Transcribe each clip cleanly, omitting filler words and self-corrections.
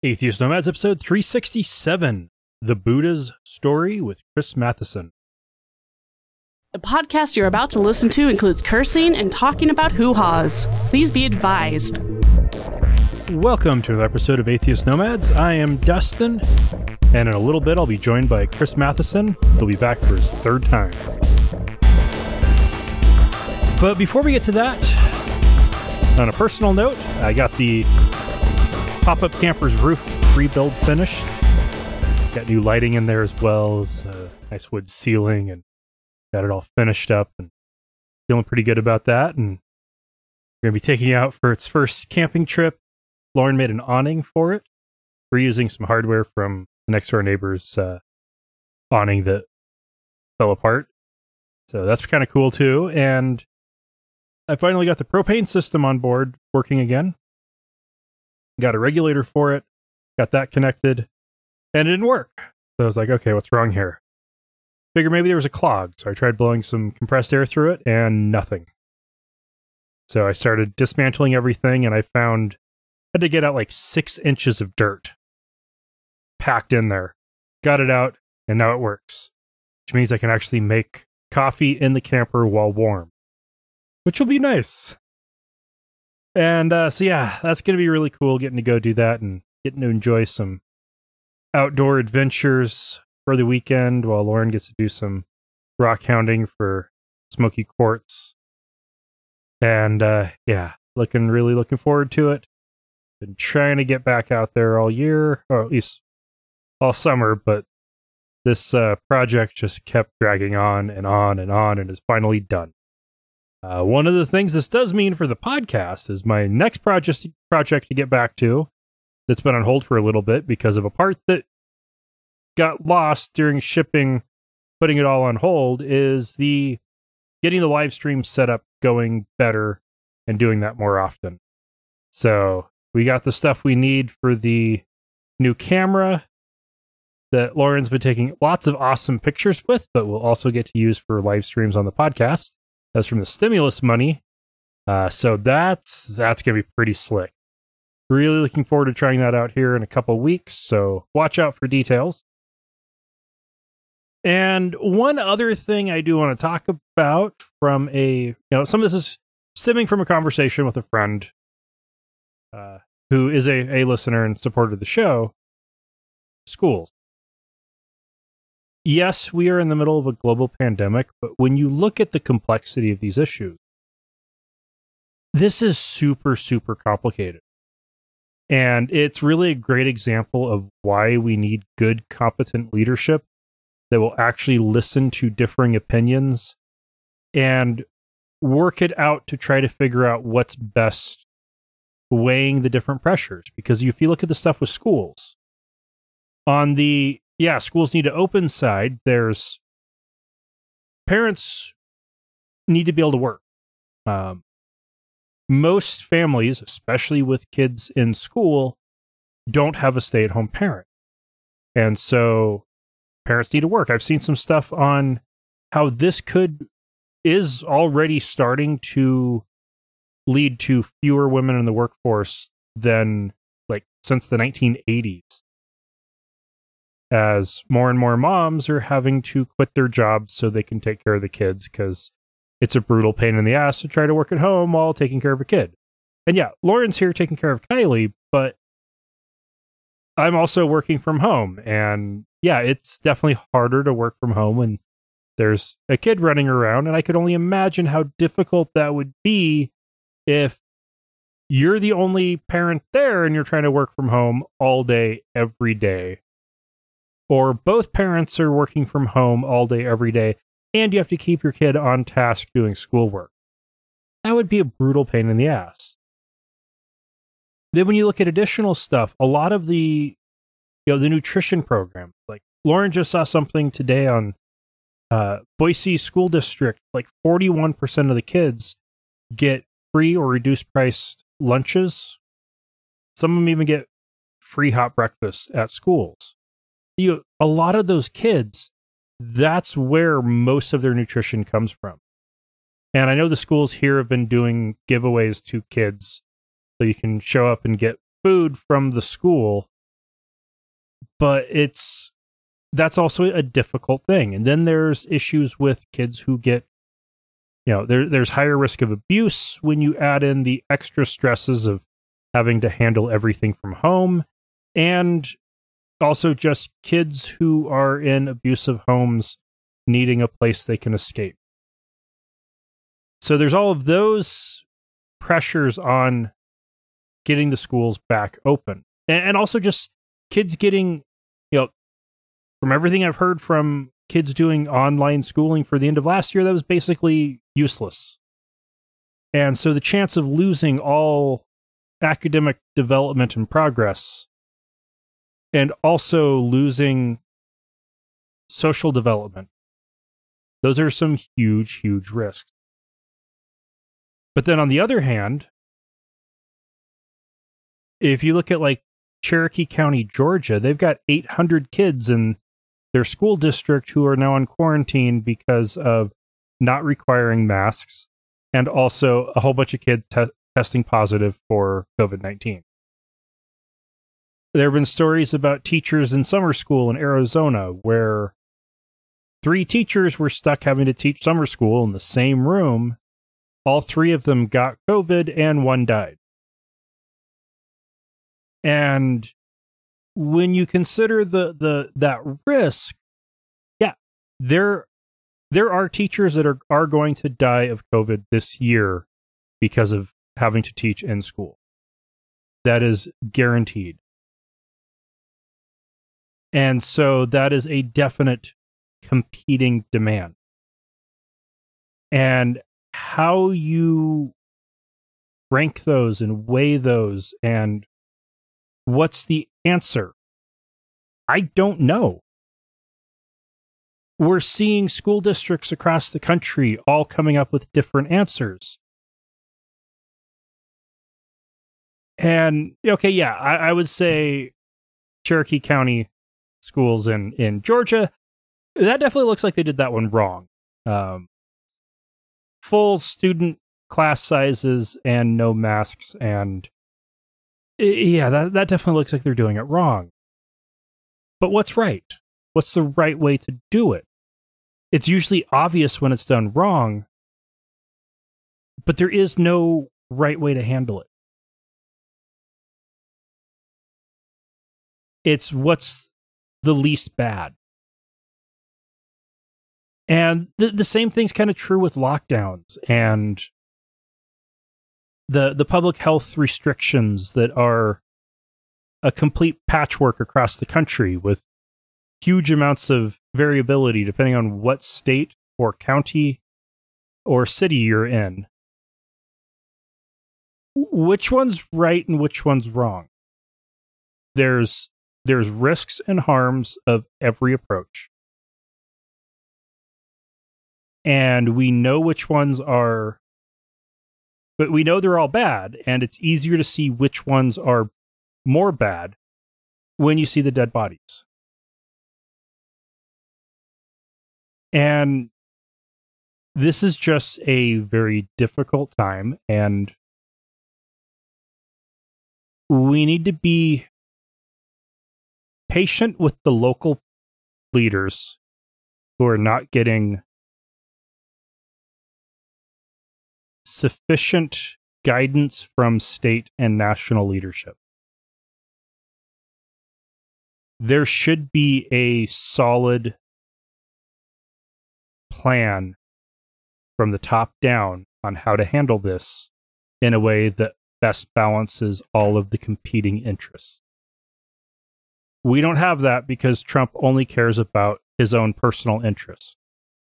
Atheist Nomads, episode 367, The Buddha's Story with Chris Matheson. The podcast you're about to listen to includes cursing and talking about hoo-haws. Please be advised. Welcome to another episode of Atheist Nomads. I am Dustin, and in a little bit I'll be joined by Chris Matheson. He'll be back for his third time. But before we get to that, on a personal note, I got the pop-up camper's roof rebuild finished. Got new lighting in there as well as nice wood ceiling, and got it all finished up and feeling pretty good about that. And we're going to be taking it out for its first camping trip. Lauren made an awning for it. We're using some hardware from the next door neighbor's awning that fell apart. So that's kind of cool too. And I finally got the propane system on board working again. Got a regulator for it, got that connected, and it didn't work. So I was like, okay, what's wrong here? Figured maybe there was a clog. So I tried blowing some compressed air through it and nothing. So I started dismantling everything, and I had to get out like 6 inches of dirt packed in there. Got it out, and now it works. Which means I can actually make coffee in the camper while warm, which will be nice. And so yeah, that's going to be really cool getting to go do that and getting to enjoy some outdoor adventures for the weekend while Lauren gets to do some rock hounding for Smoky Quartz. And yeah, really looking forward to it. Been trying to get back out there all year, or at least all summer, but this project just kept dragging on and on and on, and is finally done. One of the things this does mean for the podcast is my next project to get back to that's been on hold for a little bit because of a part that got lost during shipping, putting it all on hold, is getting the live stream set up going better and doing that more often. So we got the stuff we need for the new camera that Lauren's been taking lots of awesome pictures with, but we'll also get to use for live streams on the podcast. That's from the stimulus money. So that's going to be pretty slick. Really looking forward to trying that out here in a couple weeks. So watch out for details. And one other thing I do want to talk about from some of this is stemming from a conversation with a friend who is a listener and supporter of the show. Schools. Yes, we are in the middle of a global pandemic, but when you look at the complexity of these issues, this is super, super complicated. And it's really a great example of why we need good, competent leadership that will actually listen to differing opinions and work it out to try to figure out what's best, weighing the different pressures. Because if you look at the stuff with schools, on the schools need to open side, there's parents need to be able to work. Most families, especially with kids in school, don't have a stay-at-home parent. And so parents need to work. I've seen some stuff on how this is already starting to lead to fewer women in the workforce than since the 1980s. As more and more moms are having to quit their jobs so they can take care of the kids, because it's a brutal pain in the ass to try to work at home while taking care of a kid. And yeah, Lauren's here taking care of Kylie, but I'm also working from home. And yeah, it's definitely harder to work from home when there's a kid running around. And I could only imagine how difficult that would be if you're the only parent there and you're trying to work from home all day, every day. Or both parents are working from home all day, every day, and you have to keep your kid on task doing schoolwork. That would be a brutal pain in the ass. Then when you look at additional stuff, a lot of the nutrition program, like Lauren just saw something today on Boise School District, 41% of the kids get free or reduced priced lunches. Some of them even get free hot breakfast at schools. A lot of those kids, that's where most of their nutrition comes from. And I know the schools here have been doing giveaways to kids so you can show up and get food from the school But that's also a difficult thing. And then there's issues with kids who get, there's higher risk of abuse when you add in the extra stresses of having to handle everything from home, and also just kids who are in abusive homes needing a place they can escape. So there's all of those pressures on getting the schools back open. And also just kids getting, from everything I've heard from kids doing online schooling for the end of last year, that was basically useless. And so the chance of losing all academic development and progress, and also losing social development, those are some huge, huge risks. But then on the other hand, if you look at like Cherokee County, Georgia, they've got 800 kids in their school district who are now on quarantine because of not requiring masks, and also a whole bunch of kids testing positive for COVID-19. There have been stories about teachers in summer school in Arizona where 3 teachers were stuck having to teach summer school in the same room. All 3 of them got COVID and 1 died. And when you consider that risk, yeah, there are teachers that are going to die of COVID this year because of having to teach in school. That is guaranteed. And so that is a definite competing demand. And how you rank those and weigh those and what's the answer, I don't know. We're seeing school districts across the country all coming up with different answers. And, okay, yeah, I would say Cherokee County schools in Georgia, that definitely looks like they did that one wrong. Full student class sizes and no masks, and yeah, that definitely looks like they're doing it wrong. But what's right? What's the right way to do it? It's usually obvious when it's done wrong, but there is no right way to handle it. It's what's the least bad. And the same thing's kind of true with lockdowns and the public health restrictions that are a complete patchwork across the country with huge amounts of variability depending on what state or county or city you're in. Which one's right and which one's wrong? There's risks and harms of every approach. And we know which ones are, but we know they're all bad, and it's easier to see which ones are more bad when you see the dead bodies. And this is just a very difficult time, and we need to be patient with the local leaders who are not getting sufficient guidance from state and national leadership. There should be a solid plan from the top down on how to handle this in a way that best balances all of the competing interests. We don't have that because Trump only cares about his own personal interests.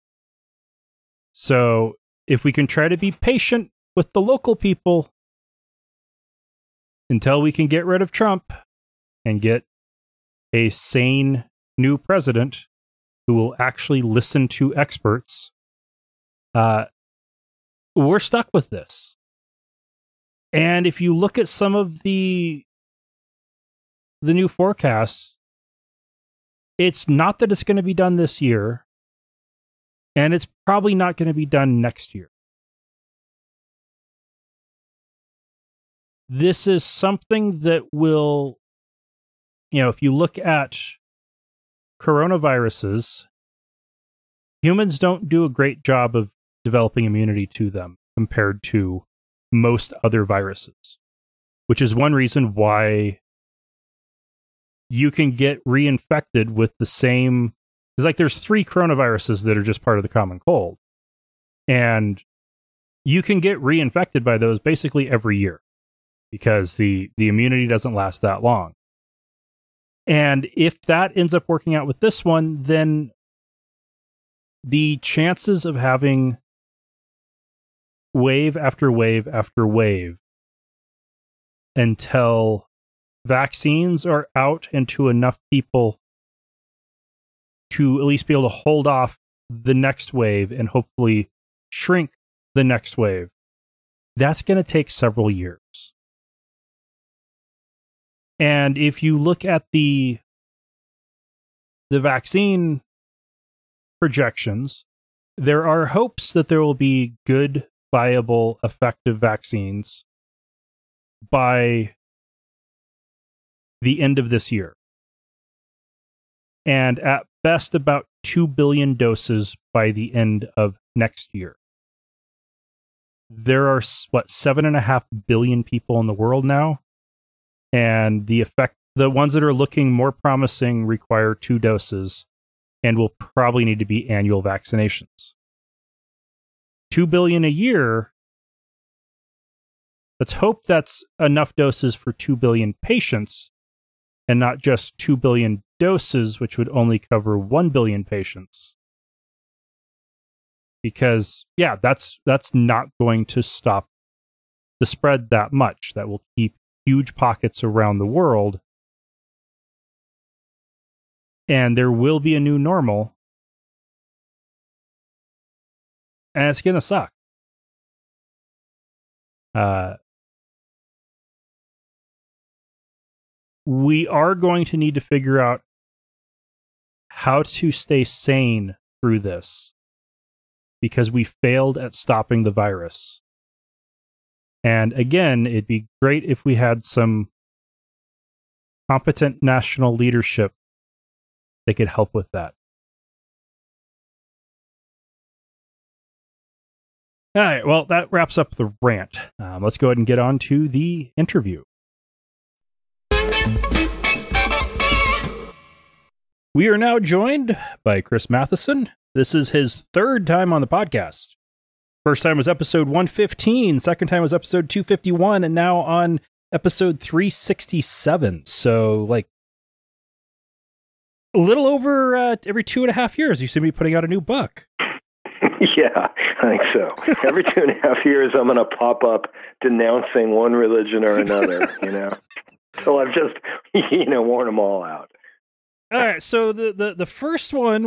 So if we can try to be patient with the local people until we can get rid of Trump and get a sane new president who will actually listen to experts, we're stuck with this. And if you look at some of the new forecasts, it's not that it's going to be done this year, and it's probably not going to be done next year. This is something that will, if you look at coronaviruses, humans don't do a great job of developing immunity to them compared to most other viruses, which is one reason why you can get reinfected with the same. It's like there's 3 coronaviruses that are just part of the common cold. And you can get reinfected by those basically every year because the immunity doesn't last that long. And if that ends up working out with this one, then the chances of having wave after wave after wave until vaccines are out and to enough people to at least be able to hold off the next wave and hopefully shrink the next wave, that's going to take several years. And if you look at the vaccine projections, there are hopes that there will be good, viable, effective vaccines by the end of this year. And at best, about 2 billion doses by the end of next year. There are, 7.5 billion people in the world now. And the ones that are looking more promising require 2 doses and will probably need to be annual vaccinations. 2 billion a year. Let's hope that's enough doses for 2 billion patients and not just 2 billion doses, which would only cover 1 billion patients. Because, yeah, that's not going to stop the spread that much. That will keep huge pockets around the world. And there will be a new normal. And it's going to suck. We are going to need to figure out how to stay sane through this because we failed at stopping the virus. And again, it'd be great if we had some competent national leadership that could help with that. All right, well, that wraps up the rant. Let's go ahead and get on to the interview. We are now joined by Chris Matheson. This is his 3rd time on the podcast. First time was episode 115, second time was episode 251, and now on episode 367. So, like, a little over every 2.5 years, you seem to be putting out a new book. Yeah, I think so. Every 2.5 years, I'm going to pop up denouncing one religion or another, So I've just, worn them all out. All right, so the first one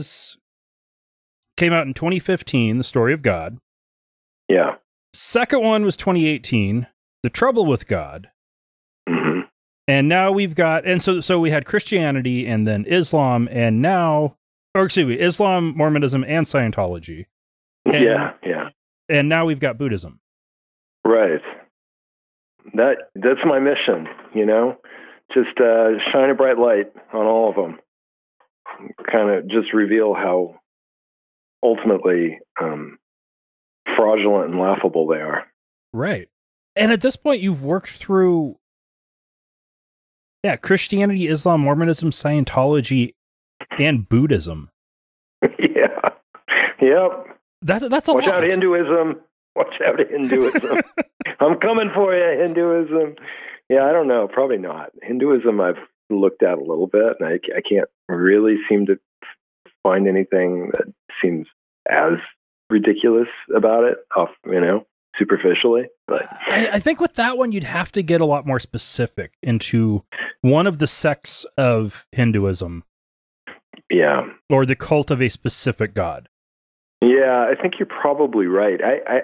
came out in 2015, The Story of God. Yeah. Second one was 2018, The Trouble with God. Mm-hmm. And now we've got, and so we had Christianity and then Islam, and now, or excuse me, Islam, Mormonism, and Scientology. And, yeah. And now we've got Buddhism. Right. That's my mission, Just shine a bright light on all of them. Kind of just reveal how ultimately fraudulent and laughable they are. Right. And at this point, you've worked through Christianity, Islam, Mormonism, Scientology, and Buddhism. Yeah. Yep. That's a Watch lot. out, Hinduism. Watch out, Hinduism. I'm coming for you, Hinduism. Yeah, I don't know. Probably not. Hinduism I've looked at a little bit, and I can't really seem to find anything that seems as ridiculous about it, superficially. But I think with that one, you'd have to get a lot more specific into one of the sects of Hinduism. Yeah. Or the cult of a specific god. Yeah, I think you're probably right.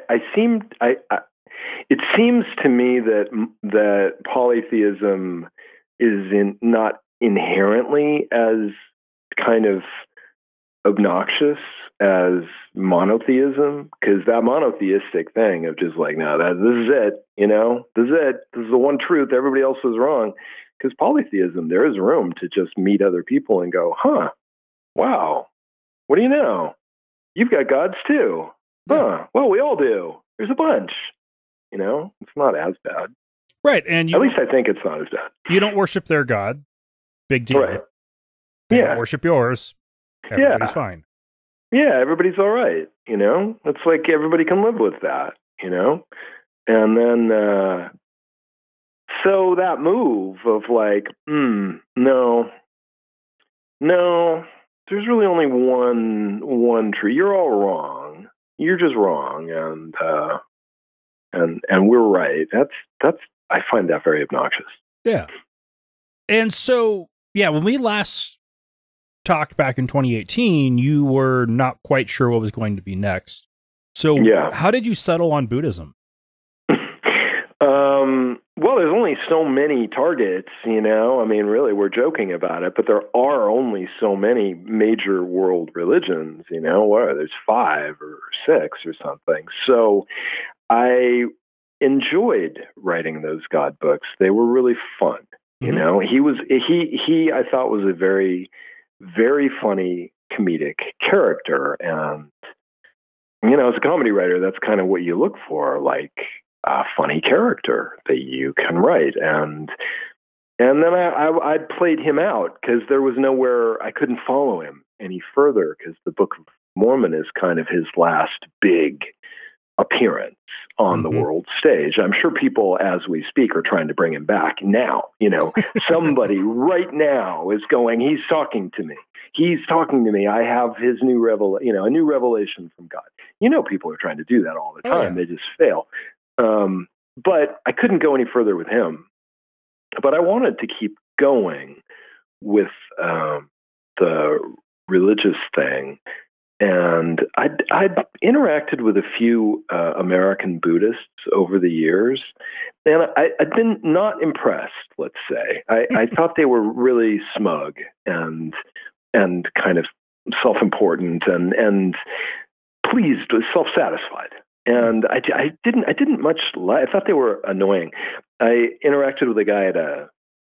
It seems to me that polytheism is not inherently as kind of obnoxious as monotheism, because that monotheistic thing of just like, no, this is it, this is it. This is the one truth. Everybody else is wrong. Because polytheism, there is room to just meet other people and go, Wow. What do you know? You've got gods too. Huh. Well, we all do. There's a bunch. It's not as bad. Right. And at least I think it's not as bad. You don't worship their God. Big deal. Right. They don't worship yours. Everybody's fine. Yeah, everybody's all right. It's like everybody can live with that, And then, so that move of like, no, there's really only one tree. You're all wrong. You're just wrong, and we're right. That's I find that very obnoxious. Yeah. And so, when we last talked back in 2018, you were not quite sure what was going to be next. So how did you settle on Buddhism? Well, there's only so many targets, I mean, really, we're joking about it, but there are only so many major world religions, there's 5 or 6 or something. So I enjoyed writing those God books. They were really fun. He I thought was a very, very funny comedic character. And, as a comedy writer, that's kind of what you look for, like a funny character that you can write. And then I played him out because there was nowhere I couldn't follow him any further, because the Book of Mormon is kind of his last big appearance on the world stage. I'm sure people, as we speak, are trying to bring him back now. Somebody right now is going, he's talking to me. He's talking to me. I have his new a new revelation from God. People are trying to do that all the time. They just fail. But I couldn't go any further with him. But I wanted to keep going with the religious thing. And I'd interacted with a few American Buddhists over the years, and I'd been not impressed, let's say. I thought they were really smug and kind of self-important and pleased, self-satisfied. And I didn't much I thought they were annoying. I interacted with a guy at a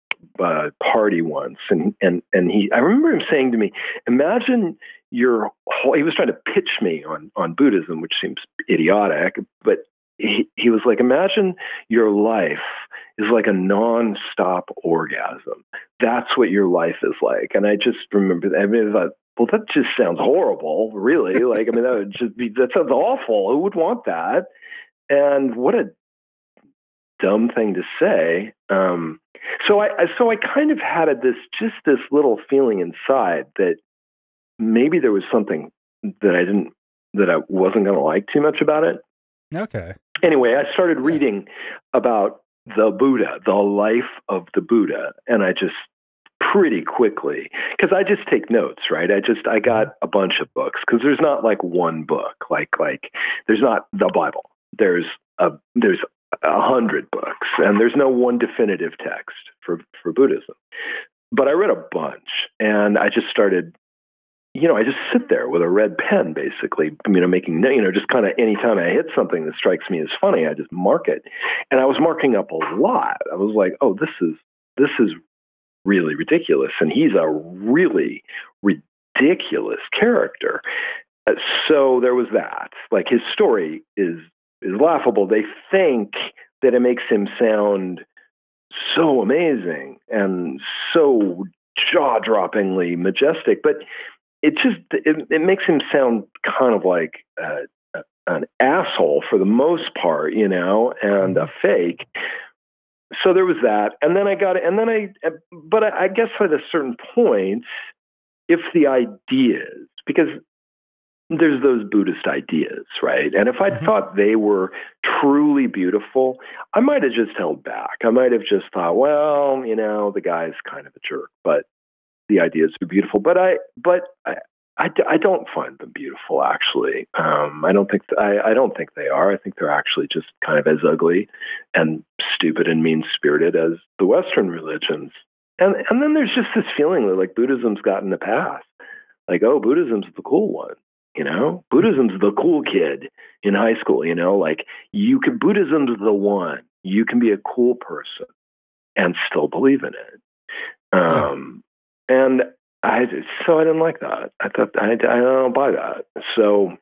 party once, and I remember him saying to me, imagine he was trying to pitch me on Buddhism, which seems idiotic, but he was like, imagine your life is like a non-stop orgasm. That's what your life is like. And I just remember, I thought, well, that just sounds horrible, really. That sounds awful. Who would want that? And what a dumb thing to say. So I kind of had this little feeling inside that maybe there was something that I wasn't going to like too much about it. Okay. Anyway, I started reading about the Buddha, the life of the Buddha, and I just pretty quickly, because I just take notes, right? I got a bunch of books, because there's not like one book, like there's not the Bible. There's 100 books, and there's no one definitive text for Buddhism. But I read a bunch, and I just started, I just sit there with a red pen, basically, making, just kind of anytime I hit something that strikes me as funny, I just mark it. And I was marking up a lot. I was like, oh, this is really ridiculous. And he's a really ridiculous character. So there was that. Like, his story is laughable. They think that it makes him sound so amazing and so jaw-droppingly majestic, but it makes him sound kind of like an asshole for the most part, and a fake. So there was that, and then but I guess at a certain point, if the ideas, because there's those Buddhist ideas, right? And if I thought they were truly beautiful, I might have just held back. I might have just thought, well, the guy's kind of a jerk, but the ideas are beautiful. But I don't find them beautiful, actually. I don't think they are. I think they're actually just kind of as ugly and stupid and mean-spirited as the Western religions. And then there's just this feeling that, like, Buddhism's gotten a pass. Like, oh, Buddhism's the cool one. Buddhism's the cool kid in high school, like Buddhism's the one. You can be a cool person and still believe in it. And I didn't like that. I thought I don't buy that. So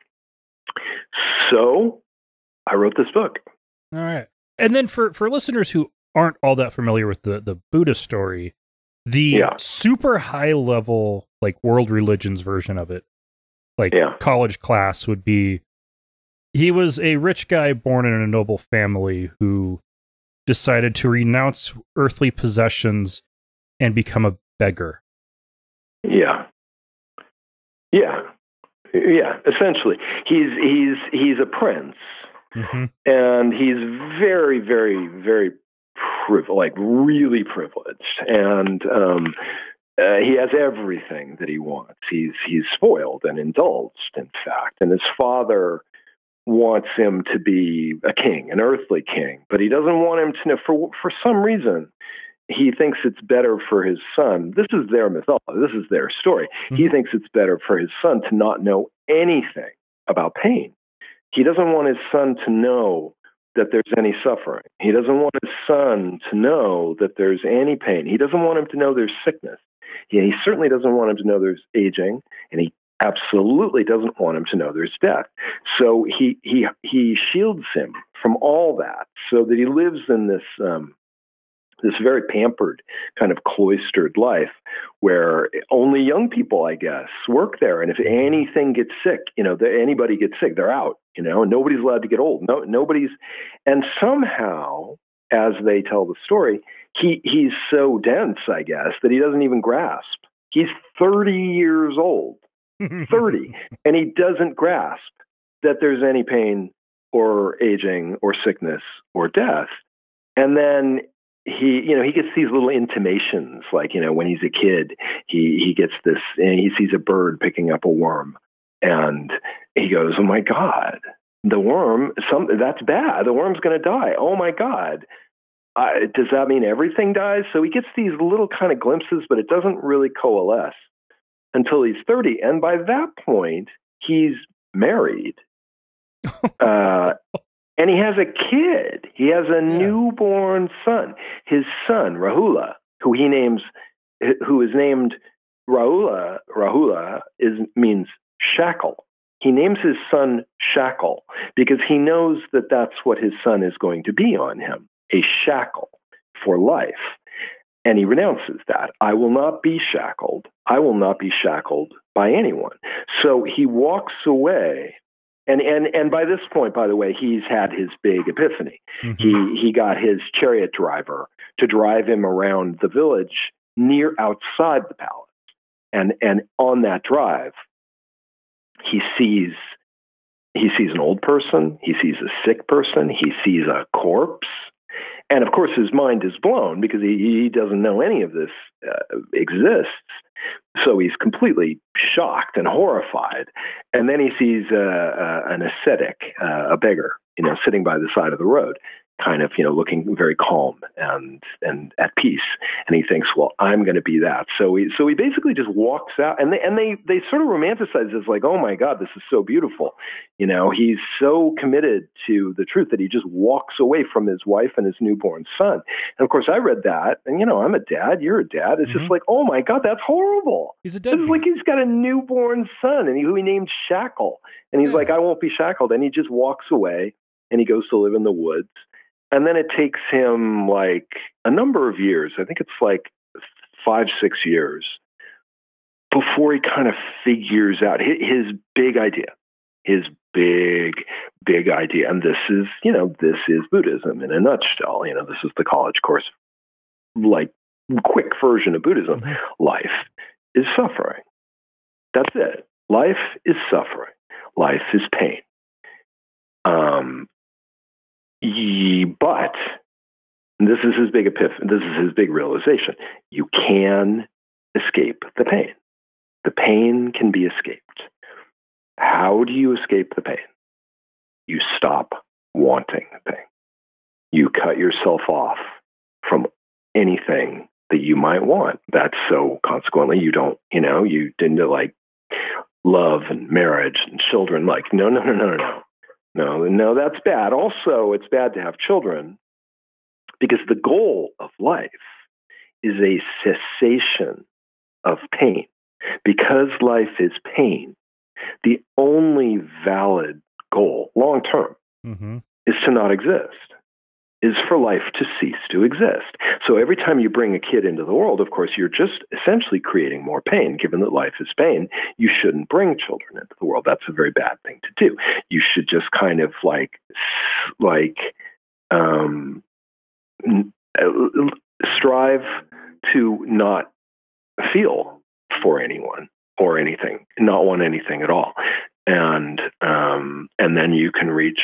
I wrote this book. All right. And then for listeners who aren't all that familiar with the Buddha story, the super high level, like world religions version of it, like college class would be, he was a rich guy born in a noble family who decided to renounce earthly possessions and become a beggar. Yeah. Essentially, he's a prince, and he's very, very, very really privileged, and he has everything that he wants. He's spoiled and indulged, in fact, and his father wants him to be a king, an earthly king, but he doesn't want him to know, for some reason. He thinks it's better for his son. This is their mythology. This is their story. He thinks it's better for his son to not know anything about pain. He doesn't want his son to know that there's any suffering. He doesn't want his son to know that there's any pain. He doesn't want him to know there's sickness. He certainly doesn't want him to know there's aging, and he absolutely doesn't want him to know there's death. So he shields him from all that, so that he lives in this very pampered kind of cloistered life where only young people, I guess, work there. And if anything gets sick, anybody gets sick, they're out, and nobody's allowed to get old. And somehow, as they tell the story, he's so dense, I guess, that he doesn't even grasp. He's 30 years old, 30, and he doesn't grasp that there's any pain or aging or sickness or death. And then he gets these little intimations, like, when he's a kid, he gets this, and he sees a bird picking up a worm, and he goes, "Oh my God, the worm, that's bad. The worm's going to die. Oh my God. Does that mean everything dies?" So he gets these little kind of glimpses, but it doesn't really coalesce until he's 30. And by that point, he's married. And he has a kid. He has a newborn son. His son, Rahula, who is named Rahula. Rahula means shackle. He names his son Shackle because he knows that that's what his son is going to be on him, a shackle for life. And he renounces that. I will not be shackled. I will not be shackled by anyone. So he walks away. And by this point, by the way, he's had his big epiphany. He got his chariot driver to drive him around the village near outside the palace. And on that drive, he sees an old person, he sees a sick person, he sees a corpse. And of course, his mind is blown because he doesn't know any of this exists. So he's completely shocked and horrified. And then he sees an ascetic, a beggar, sitting by the side of the road, kind of, looking very calm and at peace. And he thinks, well, I'm going to be that. So he basically just walks out, and they sort of romanticize this, like, oh my God, this is so beautiful. He's so committed to the truth that he just walks away from his wife and his newborn son. And of course, I read that, and I'm a dad, you're a dad. It's just like, oh my God, that's horrible. He's a deadbeat. It's like he's got a newborn son, and who he named Shackle. And he's like, I won't be shackled. And he just walks away, and he goes to live in the woods. And then it takes him like a number of years, I think it's like 5-6 years, before he kind of figures out his big idea, big idea. And this is Buddhism in a nutshell. This is the college course, like, quick version of Buddhism. Life is suffering. That's it. Life is suffering. Life is pain. But this is his big epiphany. This is his big realization. You can escape the pain. The pain can be escaped. How do you escape the pain? You stop wanting the pain. You cut yourself off from anything that you might want. So consequently, you don't, you didn't like love and marriage and children. Like, no. No, that's bad. Also, it's bad to have children because the goal of life is a cessation of pain. because life is pain, the only valid goal, long term, is to not exist, is for life to cease to exist. So every time you bring a kid into the world, of course, you're just essentially creating more pain. Given that life is pain, you shouldn't bring children into the world. That's a very bad thing to do. You should just kind of strive to not feel for anyone or anything, not want anything at all. And then you can reach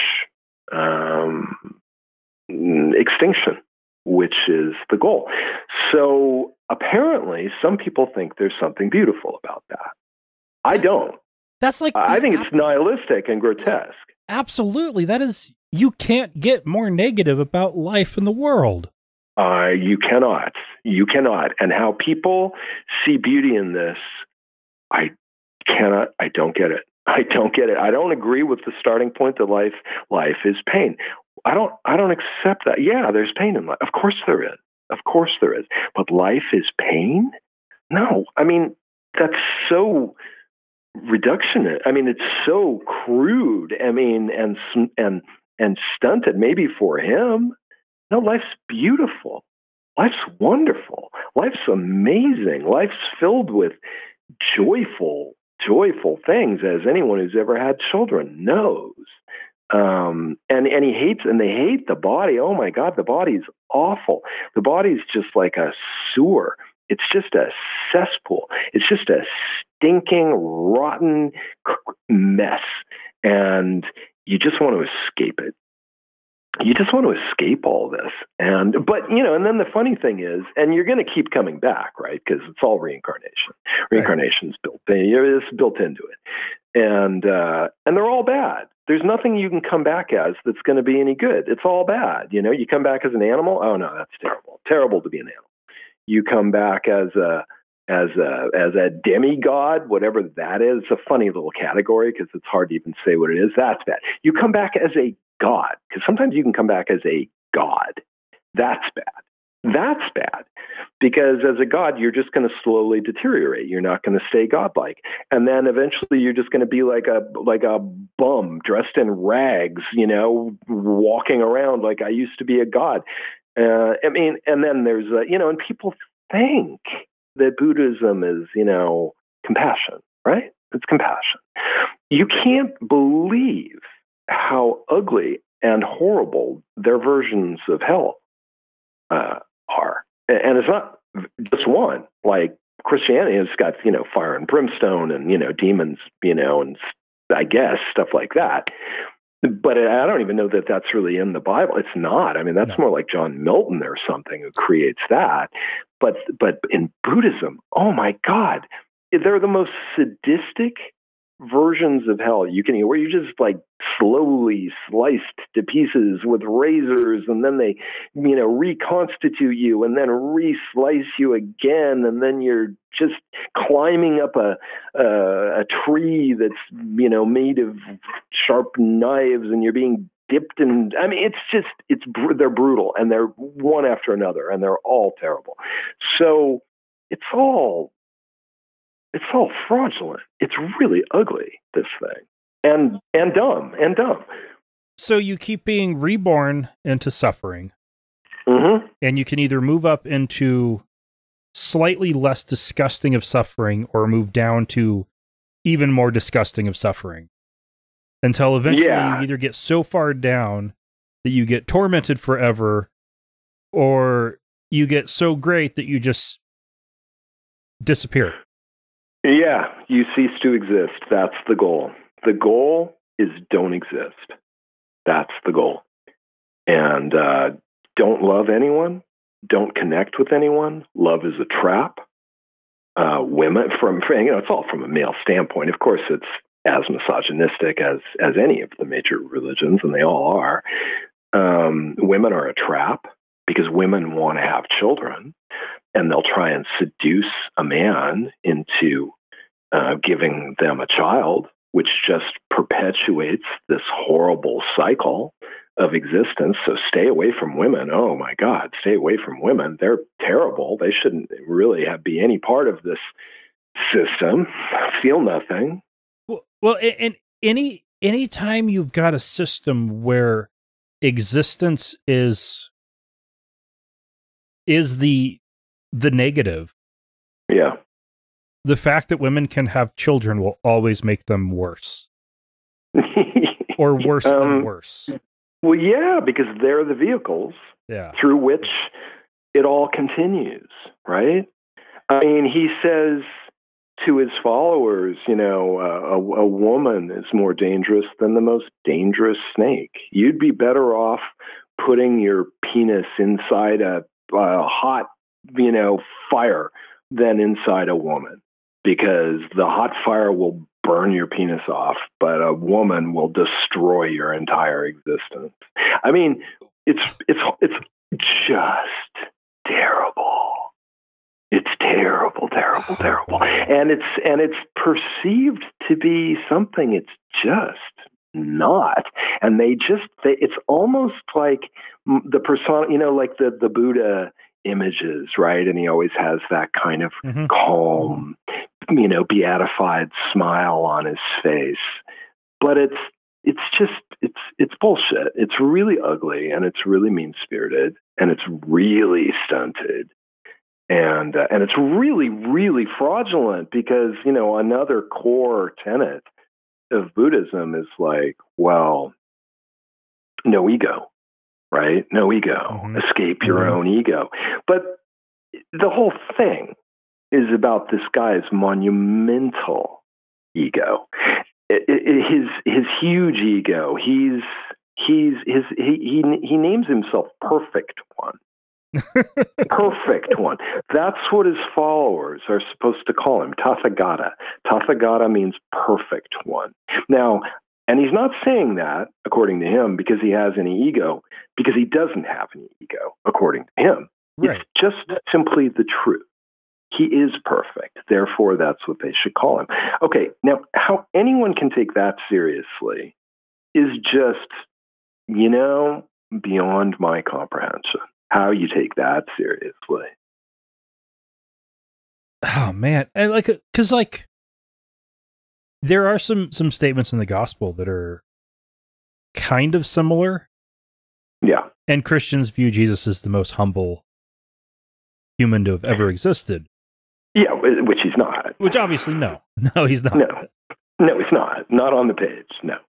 extinction, which is the goal. So apparently some people think there's something beautiful about that. I don't. That's like, I think it's nihilistic and grotesque. Absolutely. That is, you can't get more negative about life in the world. You cannot. You cannot. And how people see beauty in this, I don't get it. I don't get it. I don't agree with the starting point that life is pain. I don't accept that. Yeah, there's pain in life. Of course there is. Of course there is. But life is pain? No. I mean, that's so reductionist. I mean, it's so crude. I mean, and stunted maybe for him. No, life's beautiful. Life's wonderful. Life's amazing. Life's filled with joyful things, as anyone who's ever had children knows. And they hate the body. Oh my God, the body's awful. The body's just like a sewer. It's just a cesspool. It's just a stinking, rotten mess. And you just want to escape it. You just want to escape all this. And then the funny thing is, and you're going to keep coming back, right? Because it's all reincarnation. Reincarnation's built into it. And they're all bad. There's nothing you can come back as that's going to be any good. It's all bad. You come back as an animal. Oh no, that's terrible. Terrible to be an animal. You come back as a demigod, whatever that is. It's a funny little category because it's hard to even say what it is. That's bad. You come back as a god, because sometimes you can come back as a god. That's bad. That's bad. Because as a god, you're just going to slowly deteriorate. You're not going to stay godlike. And then eventually you're just going to be like a bum dressed in rags, walking around like I used to be a god. And then there's, and people think that Buddhism is, compassion, right? It's compassion. You can't believe how ugly and horrible their versions of hell are. And it's not just one. Like Christianity has got, fire and brimstone and, demons, and I guess stuff like that. But I don't even know that that's really in the Bible. It's not. I mean, that's more like John Milton or something who creates that. But in Buddhism, oh my God, they're the most sadistic versions of hell you can hear, where you just like slowly sliced to pieces with razors, and then they, reconstitute you and then re-slice you again, and then you're just climbing up a tree that's, made of sharp knives, and you're being dipped in. I mean, they're brutal, and they're one after another, and they're all terrible. So it's all fraudulent. It's really ugly, this thing, and dumb. So you keep being reborn into suffering, and you can either move up into slightly less disgusting of suffering, or move down to even more disgusting of suffering, until eventually you either get so far down that you get tormented forever, or you get so great that you just disappear. Yeah, you cease to exist. That's the goal. The goal is don't exist. That's the goal. And don't love anyone. Don't connect with anyone. Love is a trap. Women, it's all from a male standpoint. Of course, it's as misogynistic as any of the major religions, and they all are. Women are a trap because women want to have children. And they'll try and seduce a man into giving them a child, which just perpetuates this horrible cycle of existence. So stay away from women. Oh my God, stay away from women. They're terrible. They shouldn't really be any part of this system, feel nothing. Well, and any time you've got a system where existence is the negative, yeah, the fact that women can have children will always make them worse, or worse than worse. Well, yeah, because they're the vehicles through which it all continues, right? I mean, he says to his followers, a woman is more dangerous than the most dangerous snake. You'd be better off putting your penis inside a hot, fire than inside a woman, because the hot fire will burn your penis off, but a woman will destroy your entire existence. I mean, it's just terrible. It's terrible, terrible, terrible. And it's perceived to be something it's just not. And it's almost like the persona, like the Buddha images, right? And he always has that kind of calm, beatified smile on his face. But it's bullshit. It's really ugly, and it's really mean-spirited, and it's really stunted. And it's really, really fraudulent, because, another core tenet of Buddhism is like, well, no ego, right? No ego. Escape your own ego. But the whole thing is about this guy's monumental ego, his huge ego. He names himself Perfect One. Perfect One. That's what his followers are supposed to call him, Tathagata. Tathagata means Perfect One. Now, and he's not saying that, according to him, because he has any ego, because he doesn't have any ego, according to him. Right. It's just simply the truth. He is perfect. Therefore, that's what they should call him. Okay, now, how anyone can take that seriously is just, beyond my comprehension. How you take that seriously? Oh man, and because there are some statements in the gospel that are kind of similar. Yeah, and Christians view Jesus as the most humble human to have ever existed. Yeah, which he's not. Which obviously, no, he's not. No, he's not. Not on the page.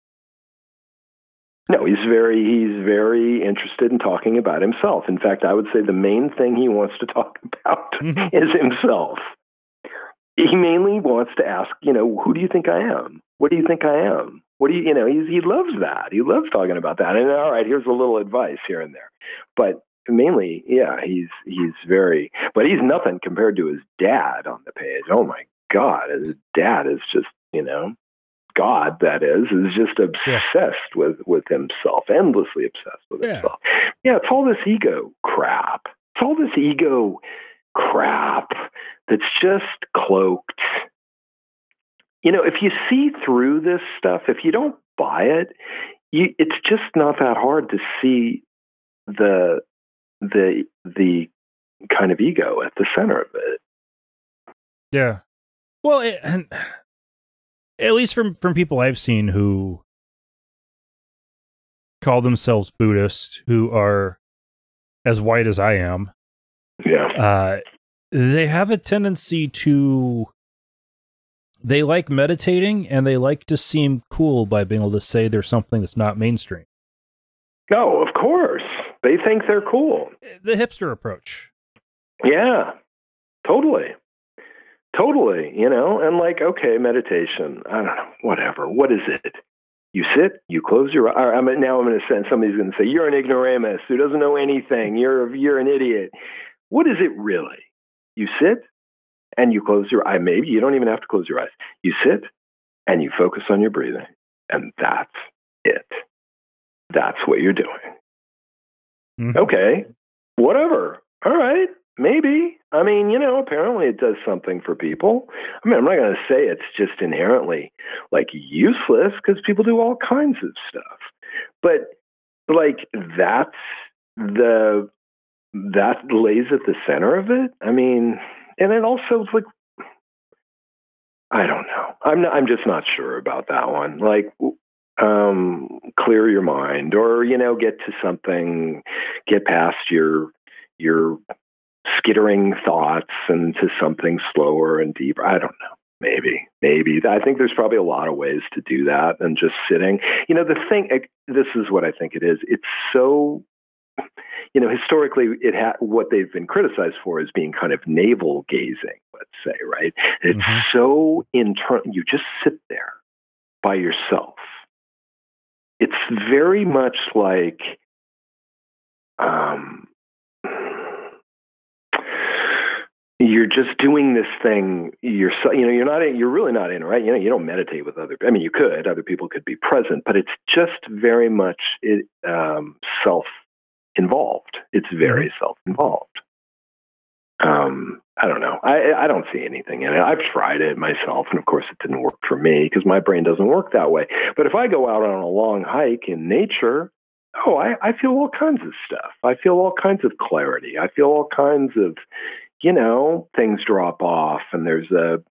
No, he's very interested in talking about himself. In fact, I would say the main thing he wants to talk about is himself. He mainly wants to ask, who do you think I am? What do you think I am? What do you, he loves that. He loves talking about that. And all right, here's a little advice here and there. But mainly, yeah, he's very, but he's nothing compared to his dad on the page. Oh my God, his dad is just, God, that is just obsessed with himself, endlessly obsessed with himself. Yeah, it's all this ego crap. It's all this ego crap that's just cloaked. If you see through this stuff, if you don't buy it, it's just not that hard to see the kind of ego at the center of it. Yeah. Well, and at least from people I've seen who call themselves Buddhist, who are as white as I am, they have a tendency they like meditating, and they like to seem cool by being able to say there's something that's not mainstream. Oh, of course. They think they're cool. The hipster approach. Yeah, totally. And okay, meditation. I don't know, whatever. What is it? You sit, you close your eyes. Now I'm going to say, somebody's going to say, you're an ignoramus who doesn't know anything. You're an idiot. What is it really? You sit and you close your eye. Maybe you don't even have to close your eyes. You sit and you focus on your breathing. And that's it. That's what you're doing. Mm-hmm. Okay, whatever. All right, maybe. Apparently it does something for people. I'm not going to say it's just inherently useless, because people do all kinds of stuff. But that lays at the center of it. And it also I don't know. I'm just not sure about that one. Like, clear your mind, or get to something, get past your skittering thoughts and to something slower and deeper. I don't know. Maybe. I think there's probably a lot of ways to do that than just sitting. The thing. This is what I think it is. It's so. Historically, what they've been criticized for is being kind of navel gazing, let's say, right? It's so internal. You just sit there by yourself. It's very much like, you're just doing this thing yourself. You're really not in, right? You don't meditate with other people could be present, but it's just very much self-involved. It's very self-involved. I don't know. I don't see anything in it. I've tried it myself, and of course it didn't work for me because my brain doesn't work that way. But if I go out on a long hike in nature, I feel all kinds of stuff. I feel all kinds of clarity. I feel all kinds of, things drop off, and there's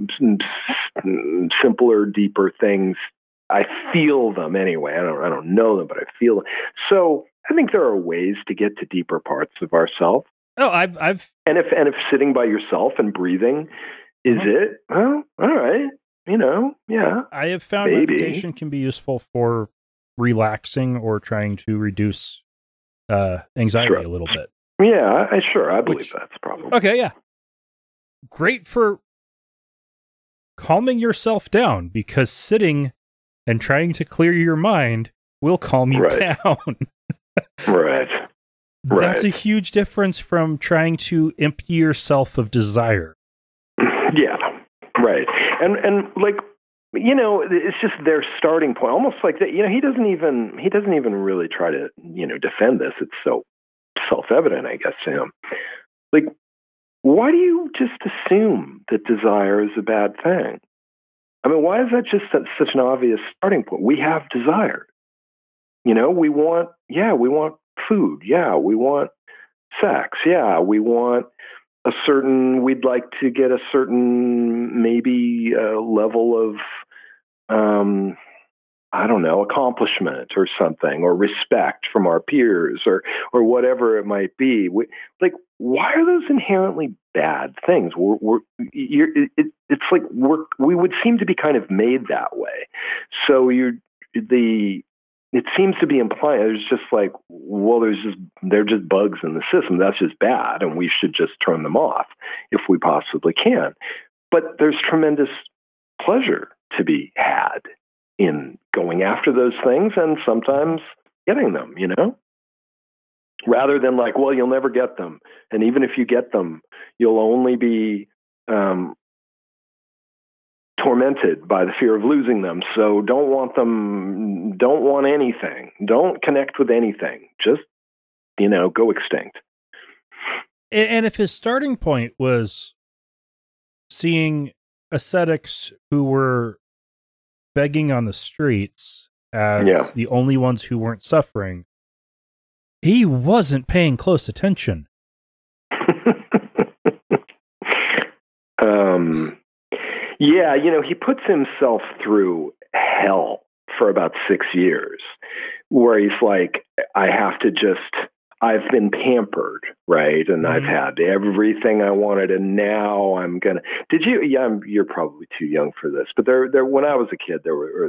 simpler, deeper things. I feel them anyway. I don't know them, but I feel them. So I think there are ways to get to deeper parts of ourselves. Oh, I've and if sitting by yourself and breathing is it, well, all right, yeah. I have found meditation can be useful for relaxing or trying to reduce anxiety a little bit. Yeah, I believe that's probably okay. Yeah, great for calming yourself down, because sitting and trying to clear your mind will calm you down. Right. That's a huge difference from trying to empty yourself of desire. Yeah, right. And like, it's just their starting point. Almost like that. He doesn't even really try to defend this. It's so self-evident, I guess, to him. Like, why do you just assume that desire is a bad thing? I mean, why is that just such an obvious starting point? We have desire. We want food. Yeah, we want sex. Yeah, we want we'd like to get a certain maybe level of, accomplishment or something, or respect from our peers, or whatever it might be. Why are those inherently bad things? It's like we would seem to be kind of made that way. So it seems to be implying there's just like, well, they're just bugs in the system. That's just bad, and we should just turn them off if we possibly can. But there's tremendous pleasure to be had in going after those things and sometimes getting them, rather than like, well, you'll never get them. And even if you get them, you'll only be tormented by the fear of losing them. So don't want them, don't want anything, don't connect with anything. Just, go extinct. And if his starting point was seeing ascetics who were begging on the streets as the only ones who weren't suffering, he wasn't paying close attention. Yeah, he puts himself through hell for about 6 years, where he's like, I've been pampered, right? And I've had everything I wanted, and now I'm gonna. Did you? Yeah, you're probably too young for this, but there. When I was a kid, there were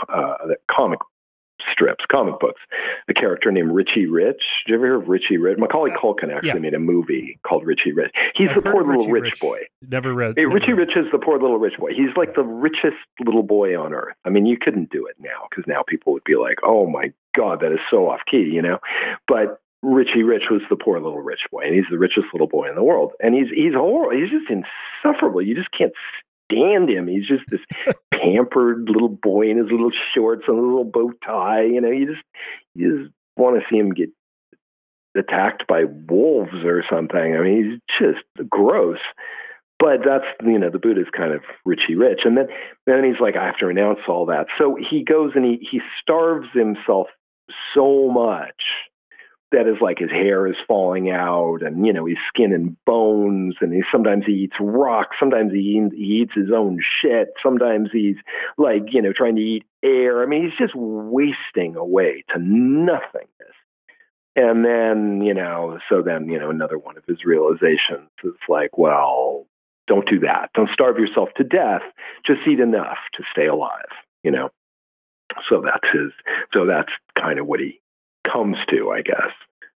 comic books. A character named Richie Rich. Did you ever hear of Richie Rich? Macaulay Culkin actually made a movie called Richie Rich. He's the poor little rich boy. Never read. Richie Rich is the poor little rich boy. He's like the richest little boy on earth. I mean, you couldn't do it now, because now people would be like, "Oh my God, that is so off key," But Richie Rich was the poor little rich boy, and he's the richest little boy in the world. And he's horrible. He's just insufferable. You just can't stand him. He's just this pampered little boy in his little shorts and a little bow tie. You just want to see him get attacked by wolves or something. I mean, he's just gross. But that's, the Buddha's kind of Richie Rich. And then he's like, I have to renounce all that. So he goes and he starves himself so much that is like his hair is falling out, and he's skin and bones, and sometimes he eats rocks, sometimes he eats his own shit, sometimes he's like trying to eat air. I mean, he's just wasting away to nothingness. And then another one of his realizations is like, well, don't do that. Don't starve yourself to death. Just eat enough to stay alive. So that's kind of what he comes to, I guess.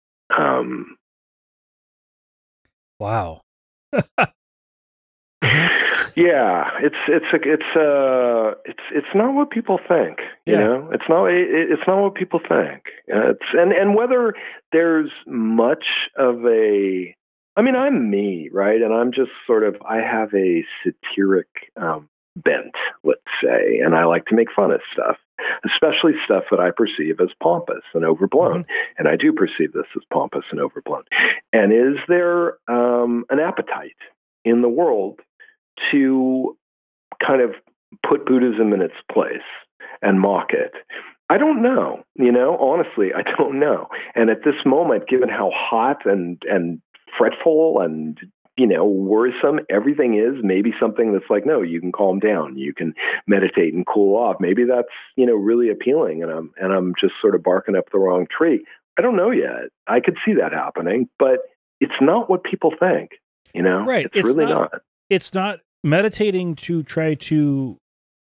Wow. Yeah, it's not what people think. It's not what people think. And whether there's much of a, I mean, I'm me, right? And I'm just I have a satiric bent, let's say, and I like to make fun of stuff, especially stuff that I perceive as pompous and overblown. Mm-hmm. And I do perceive this as pompous and overblown. And is there an appetite in the world to kind of put Buddhism in its place and mock it? I don't know. Honestly, I don't know. And at this moment, given how hot and fretful and worrisome everything is, maybe something that's like, no, you can calm down, you can meditate and cool off. Maybe that's really appealing, and I'm just sort of barking up the wrong tree. I don't know yet. I could see that happening, but it's not what people think. Right? It's really not. It's not meditating to try to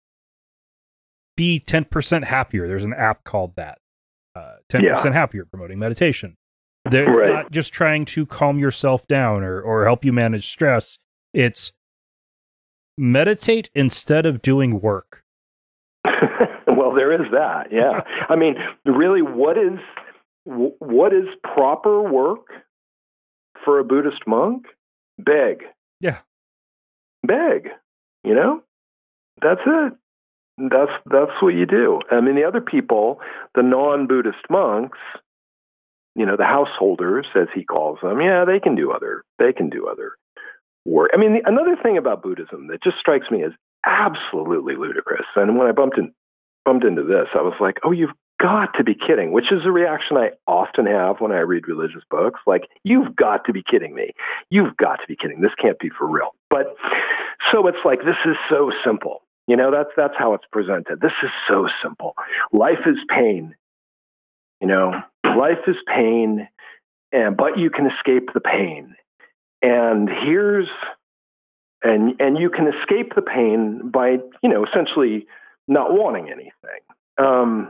be 10% happier. There's an app called that. 10% happier, promoting meditation. There's not just trying to calm yourself down or help you manage stress. It's meditate instead of doing work. Well, there is that. Yeah. I mean, really, what is proper work for a Buddhist monk? Beg. Yeah. Beg. That's it. That's what you do. I mean, the other people, the non-Buddhist monks, the householders, as he calls them, they can do other work. I mean, another thing about Buddhism that just strikes me as absolutely ludicrous, and when I bumped into this, I was like, oh, you've got to be kidding, which is a reaction I often have when I read religious books. Like, you've got to be kidding me. You've got to be kidding. This can't be for real. But so it's like, this is so simple. That's how it's presented. This is so simple. Life is pain. Life is pain, but you can escape the pain. And and you can escape the pain by, essentially not wanting anything.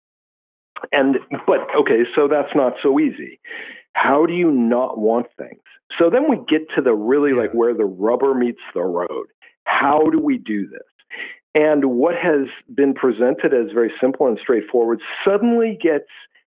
But okay, so that's not so easy. How do you not want things? So then we get to the really like where the rubber meets the road. How do we do this? And what has been presented as very simple and straightforward suddenly gets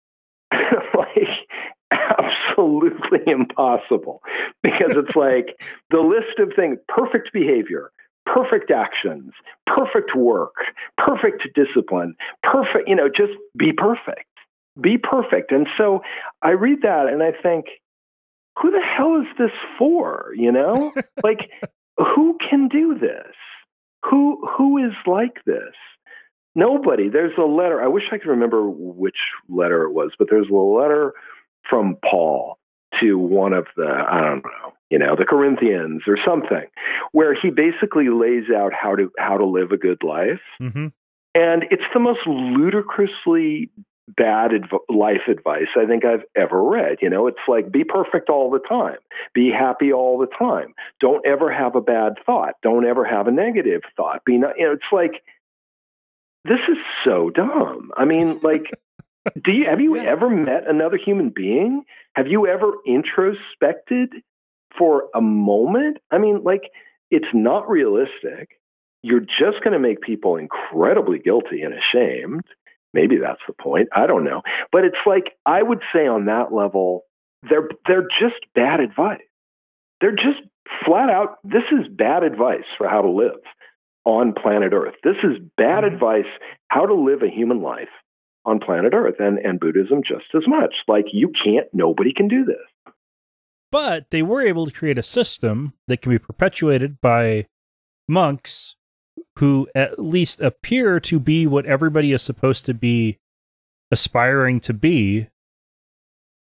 like absolutely impossible, because it's like the list of things: perfect behavior, perfect actions, perfect work, perfect discipline, perfect, just be perfect. And so I read that and I think, who the hell is this for? Like, who can do this? Who is like this? Nobody. There's a letter. I wish I could remember which letter it was, but there's a letter from Paul to one of the, I don't know, the Corinthians or something, where he basically lays out how to live a good life. Mm-hmm. And it's the most ludicrously bad life advice I think I've ever read. It's like, be perfect all the time, be happy all the time, don't ever have a bad thought, don't ever have a negative thought. It's like, this is so dumb. I mean, like, have you ever met another human being? Have you ever introspected for a moment? I mean, like, it's not realistic. You're just going to make people incredibly guilty and ashamed. Maybe that's the point. I don't know. But it's like, I would say on that level, they're just bad advice. They're just flat out, this is bad advice for how to live on planet Earth. This is bad advice how to live a human life on planet Earth, and Buddhism just as much. Like, nobody can do this. But they were able to create a system that can be perpetuated by monks who at least appear to be what everybody is supposed to be aspiring to be,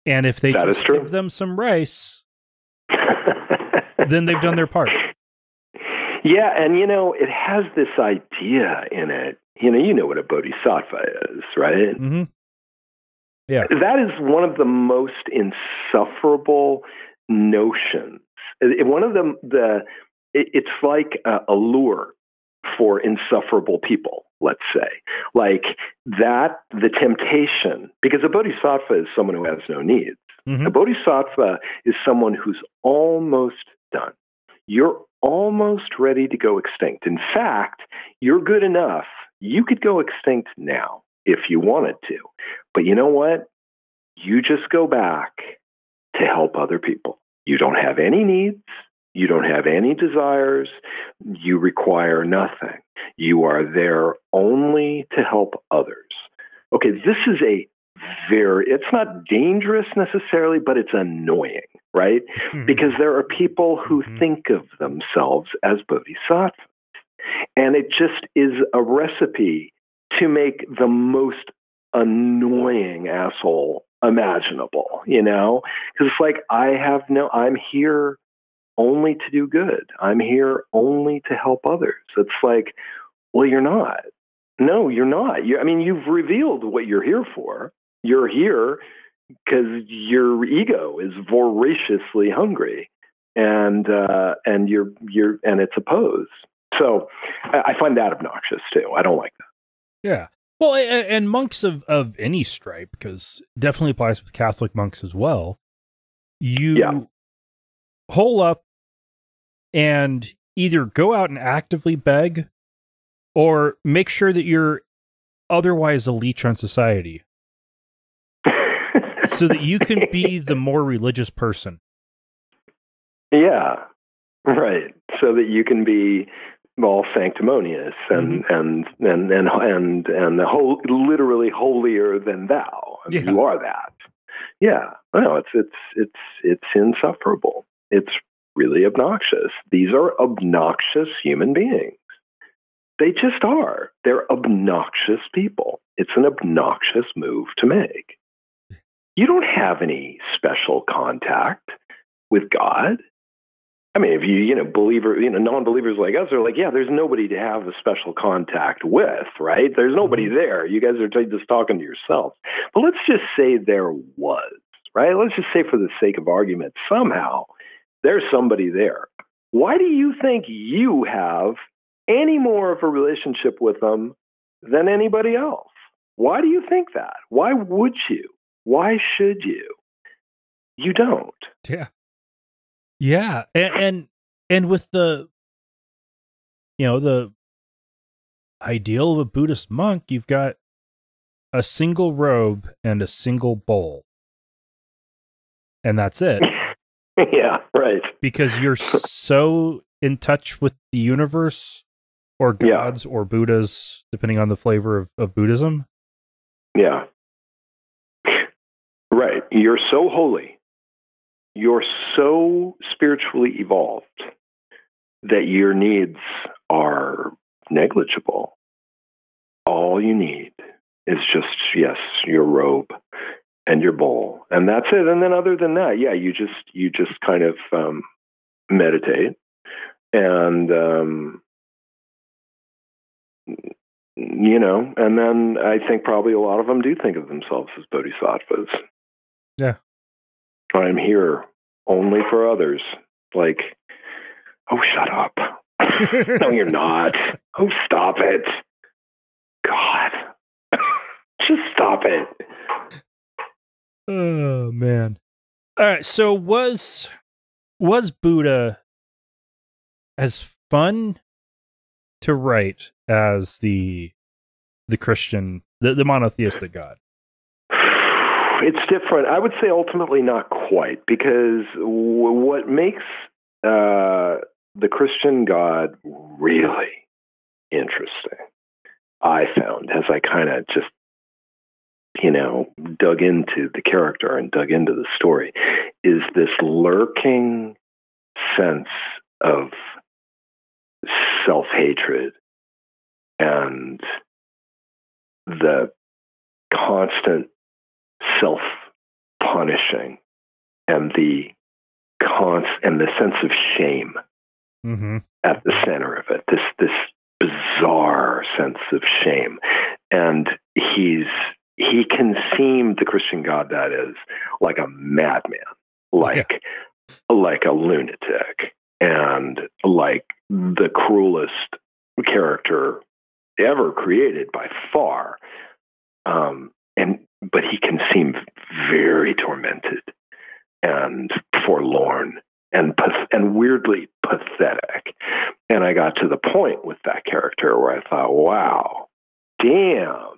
And if they That just is true. give them some rice, then they've done their part. Yeah, and it has this idea in it. You know what a bodhisattva is, right? Mm-hmm. Yeah. That is one of the most insufferable notions. One of it's like a lure for insufferable people, let's say. Like that, the temptation, because a bodhisattva is someone who has no needs. Mm-hmm. A bodhisattva is someone who's almost done. You're almost ready to go extinct. In fact, you're good enough. You could go extinct now if you wanted to. But you know what? You just go back to help other people. You don't have any needs. You don't have any desires. You require nothing. You are there only to help others. Okay, this is it's not dangerous necessarily, but it's annoying, right? Because there are people who think of themselves as bodhisattvas. And it just is a recipe to make the most annoying asshole imaginable, Because it's like, I'm here only to do good. I'm here only to help others. It's like, well, you're not. No, you're not. You've revealed what you're here for. You're here because your ego is voraciously hungry, and it's opposed. So I find that obnoxious too. I don't like that. Yeah. Well, and monks of any stripe, because definitely applies with Catholic monks as well. You hole up and either go out and actively beg, or make sure that you're otherwise a leech on society, so that you can be the more religious person. Yeah, right. So that you can be all sanctimonious and literally holier than thou. You are that. Yeah. No, it's insufferable. It's really obnoxious. These are obnoxious human beings. They just are. They're obnoxious people. It's an obnoxious move to make. You don't have any special contact with God. If non-believers like us are like, yeah, there's nobody to have a special contact with, right? There's nobody there. You guys are just talking to yourselves. But let's just say there was, right? Let's just say for the sake of argument, somehow there's somebody there. Why do you think you have any more of a relationship with them than anybody else? Why do you think that? Why would you? Why should you? You don't. Yeah. Yeah. And with the ideal of a Buddhist monk, you've got a single robe and a single bowl. And that's it. Yeah, right. Because you're so in touch with the universe or gods or Buddhas, depending on the flavor of Buddhism. Yeah. Right. You're so holy. You're so spiritually evolved that your needs are negligible. All you need is just, your robe and your bowl. And that's it. And then other than that, you just kind of meditate. And, and then I think probably a lot of them do think of themselves as bodhisattvas. Yeah. I'm here only for others. Like, oh, shut up. No, you're not. Oh, stop it. God. Just stop it. Oh, man. All right. So was Buddha as fun to write as the Christian, the monotheistic God? It's different. I would say ultimately not quite, because what makes the Christian God really interesting, I found, as I kind of just, dug into the character and dug into the story, is this lurking sense of self-hatred and the constant punishing and the sense of shame at the center of it. This bizarre sense of shame, and he can seem, the Christian God that is, like a madman, like a lunatic, and like the cruelest character ever created by far. But he can seem very tormented and forlorn and weirdly pathetic. And I got to the point with that character where I thought, wow, damn,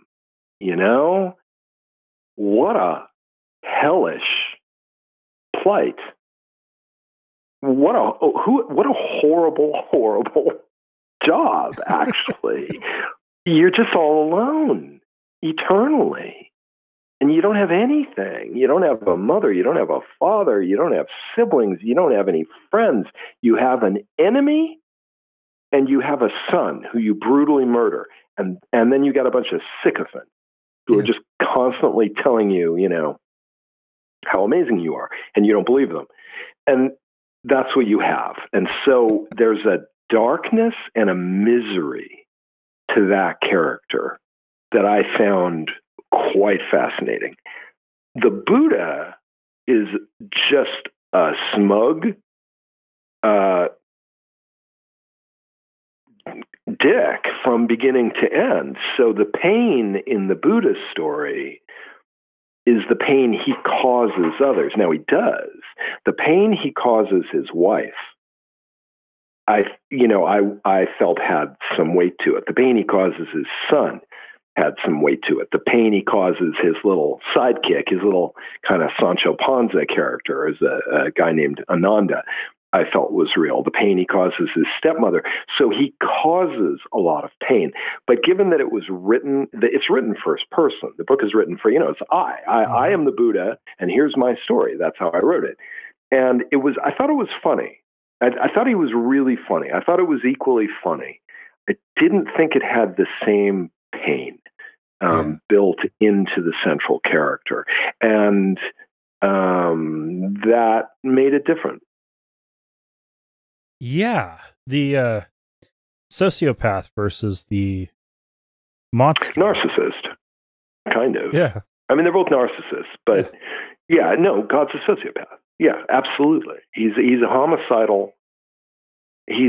what a hellish plight. What a horrible job, actually. You're just all alone eternally. And you don't have anything. You don't have a mother. You don't have a father. You don't have siblings. You don't have any friends. You have an enemy, and you have a son who you brutally murder. And then you got a bunch of sycophants who are just constantly telling you, how amazing you are, and you don't believe them. And that's what you have. And so there's a darkness and a misery to that character that I found quite fascinating. The Buddha is just a smug dick from beginning to end. So the pain in the Buddha story is the pain he causes others. Now he does. The pain he causes his wife, I felt had some weight to it. The pain he causes his son had some weight to it. The pain he causes his little sidekick, his little kind of Sancho Panza character, is a guy named Ananda, I felt was real. The pain he causes his stepmother. So he causes a lot of pain. But given that it's written first person, the book is written for, it's I am the Buddha, and here's my story. That's how I wrote it. And I thought it was funny. I thought he was really funny. I thought it was equally funny. I didn't think it had the same pain built into the central character. And that made it different. Yeah. The sociopath versus the monster. Narcissist, kind of. Yeah. I mean, they're both narcissists, but God's a sociopath. Yeah, absolutely. He's a homicidal. He's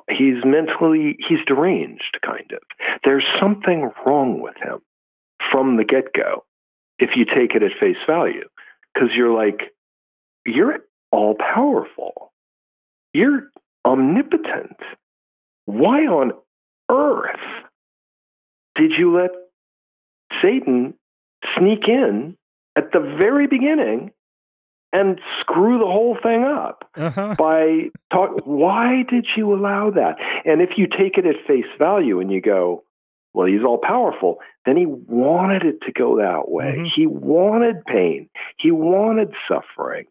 deranged, kind of. There's something wrong with him from the get-go, if you take it at face value, because you're like, you're all-powerful. You're omnipotent. Why on earth did you let Satan sneak in at the very beginning and screw the whole thing up by why did you allow that? And if you take it at face value and you go, well, he's all powerful, then he wanted it to go that way. Mm-hmm. He wanted pain. He wanted suffering,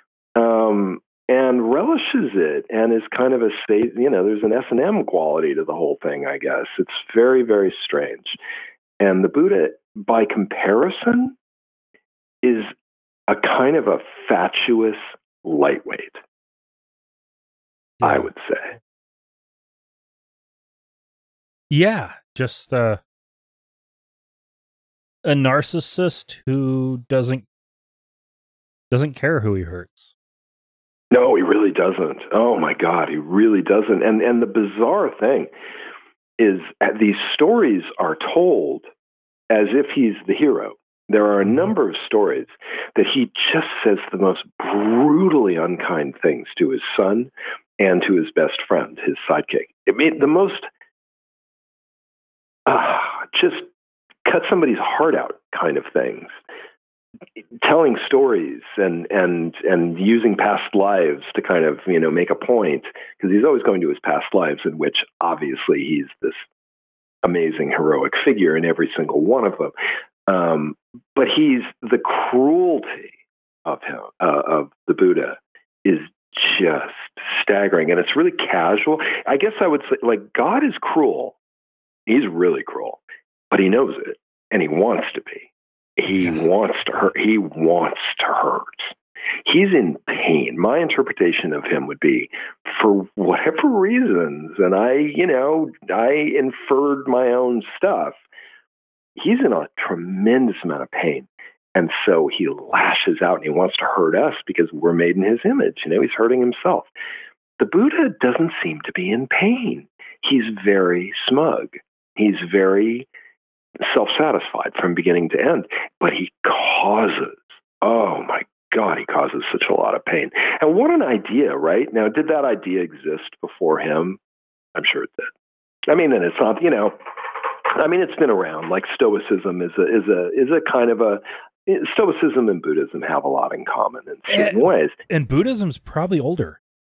and relishes it, and is kind of there's an S&M quality to the whole thing, I guess. It's very, very strange. And the Buddha, by comparison, is a kind of a fatuous lightweight, I would say. Yeah, just a narcissist who doesn't care who he hurts. No, he really doesn't. Oh my God, he really doesn't. And the bizarre thing is these stories are told as if he's the hero. There are a number of stories that he just says the most brutally unkind things to his son and to his best friend, his sidekick. I mean, the most just cut somebody's heart out kind of things. Telling stories and using past lives to kind of, make a point, because he's always going to his past lives in which obviously he's this amazing heroic figure in every single one of them. But the cruelty of him, of the Buddha, is just staggering. And it's really casual. I guess I would say, like, God is cruel. He's really cruel, but he knows it and he wants to be. He wants to hurt. He wants to hurt. He's in pain. My interpretation of him would be, for whatever reasons, and I inferred my own stuff, he's in a tremendous amount of pain. And so he lashes out and he wants to hurt us because we're made in his image. He's hurting himself. The Buddha doesn't seem to be in pain. He's very smug. He's very self-satisfied from beginning to end. But he causes, oh my God, he causes such a lot of pain. And what an idea, right? Now, did that idea exist before him? I'm sure it did. And it's not, it's been around. Like Stoicism is a kind of a, Stoicism and Buddhism have a lot in common in certain ways. And Buddhism's probably older.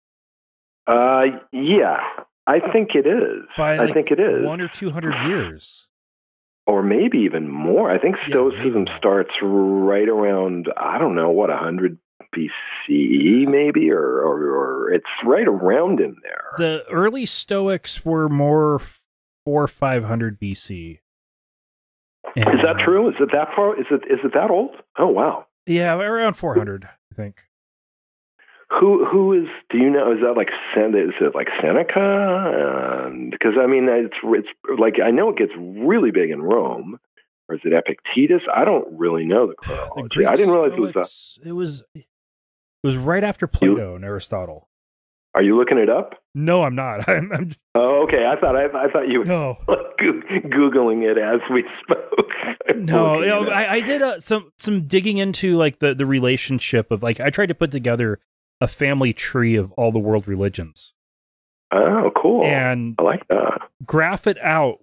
Yeah, I think it is. I think it is 100 or 200 years. Or maybe even more. I think Stoicism starts right around, 100 BCE maybe, or it's right around in there. The early Stoics were more 400 or 500 BC. And, is that true? Is it that far? Is it that old? Oh, wow. Yeah, around 400, I think. Who is? Do you know? Is that like Is it like Seneca? Because it's like, I know it gets really big in Rome. Or is it Epictetus? I don't really know the chronology. I didn't realize Stoics, it was that. It was right after Plato and Aristotle. Are you looking it up? No, I'm not. I'm Oh, okay. I thought you were Googling it as we spoke. No, I did some digging into like the relationship of, like, I tried to put together a family tree of all the world religions. Oh, cool. And I like that. Graph it out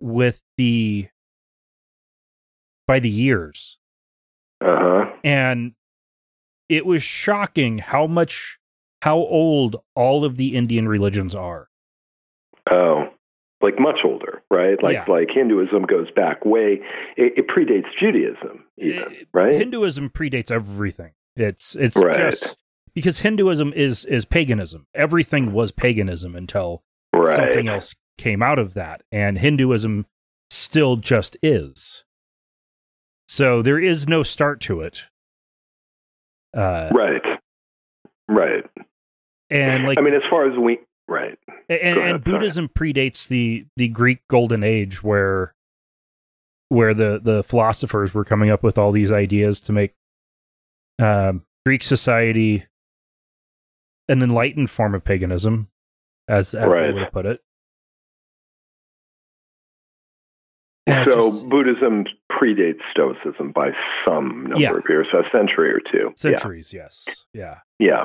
by the years. Uh-huh. And it was shocking how old all of the Indian religions are. Oh, like much older, right? Like Hinduism goes back way. It predates Judaism, even, right? Hinduism predates everything. It's right. Just because Hinduism is paganism. Everything was paganism until something else came out of that, and Hinduism still just is. So there is no start to it. Right. And like, as far as right. And Buddhism predates the Greek Golden Age, where the philosophers were coming up with all these ideas to make Greek society an enlightened form of paganism, as they would have put it. And so Buddhism predates Stoicism by some number of years, a century or two. Centuries, yes. Yeah. Yeah.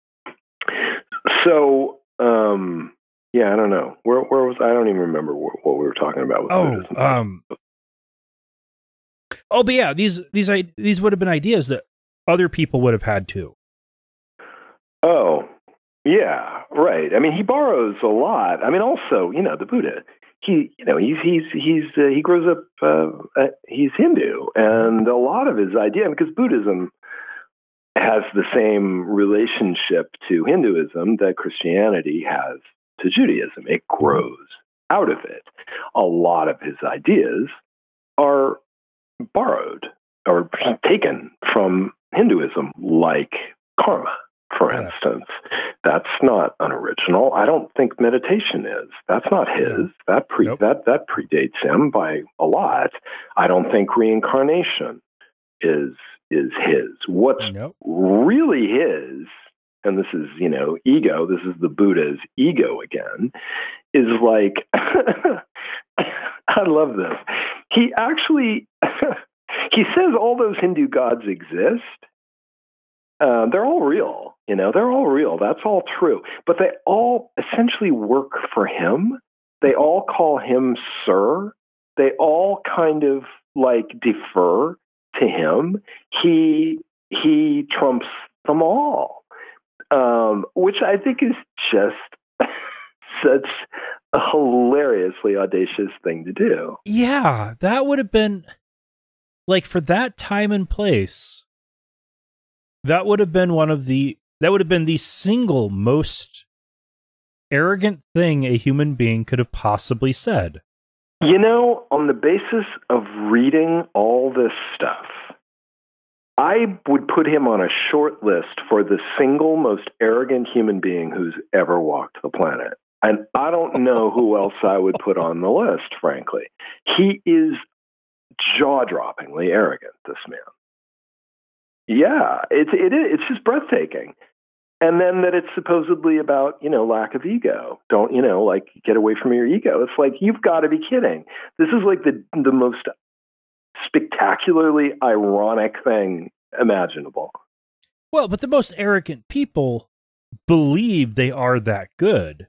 So, I don't know. Where was I? don't even remember what we were talking about with Buddhism. But yeah, these would have been ideas that other people would have had too. Oh, yeah, right. He borrows a lot. Also, the Buddha. He grows up. He's Hindu, and a lot of his idea, because Buddhism has the same relationship to Hinduism that Christianity has to Judaism. It grows out of it. A lot of his ideas are borrowed or taken from Hinduism, like karma, for instance. That's not unoriginal. I don't think meditation is. That's not his. That predates him by a lot. I don't think reincarnation is his. What's really his, and this is, ego, this is the Buddha's ego again, is like, I love this. He actually, he says all those Hindu gods exist. They're all real, they're all real. That's all true. But they all essentially work for him. They all call him sir. They all kind of like defer to him. He trumps them all, which I think is just such a hilariously audacious thing to do. Yeah, that would have been, like, for that time and place, that would have been the single most arrogant thing a human being could have possibly said. On the basis of reading all this stuff, I would put him on a short list for the single most arrogant human being who's ever walked the planet. And I don't know who else I would put on the list, frankly. He is jaw-droppingly arrogant, this man. Yeah, it's just breathtaking. And then that it's supposedly about, lack of ego. Don't, get away from your ego. It's like, you've got to be kidding. This is like the most spectacularly ironic thing imaginable. Well, but the most arrogant people believe they are that good.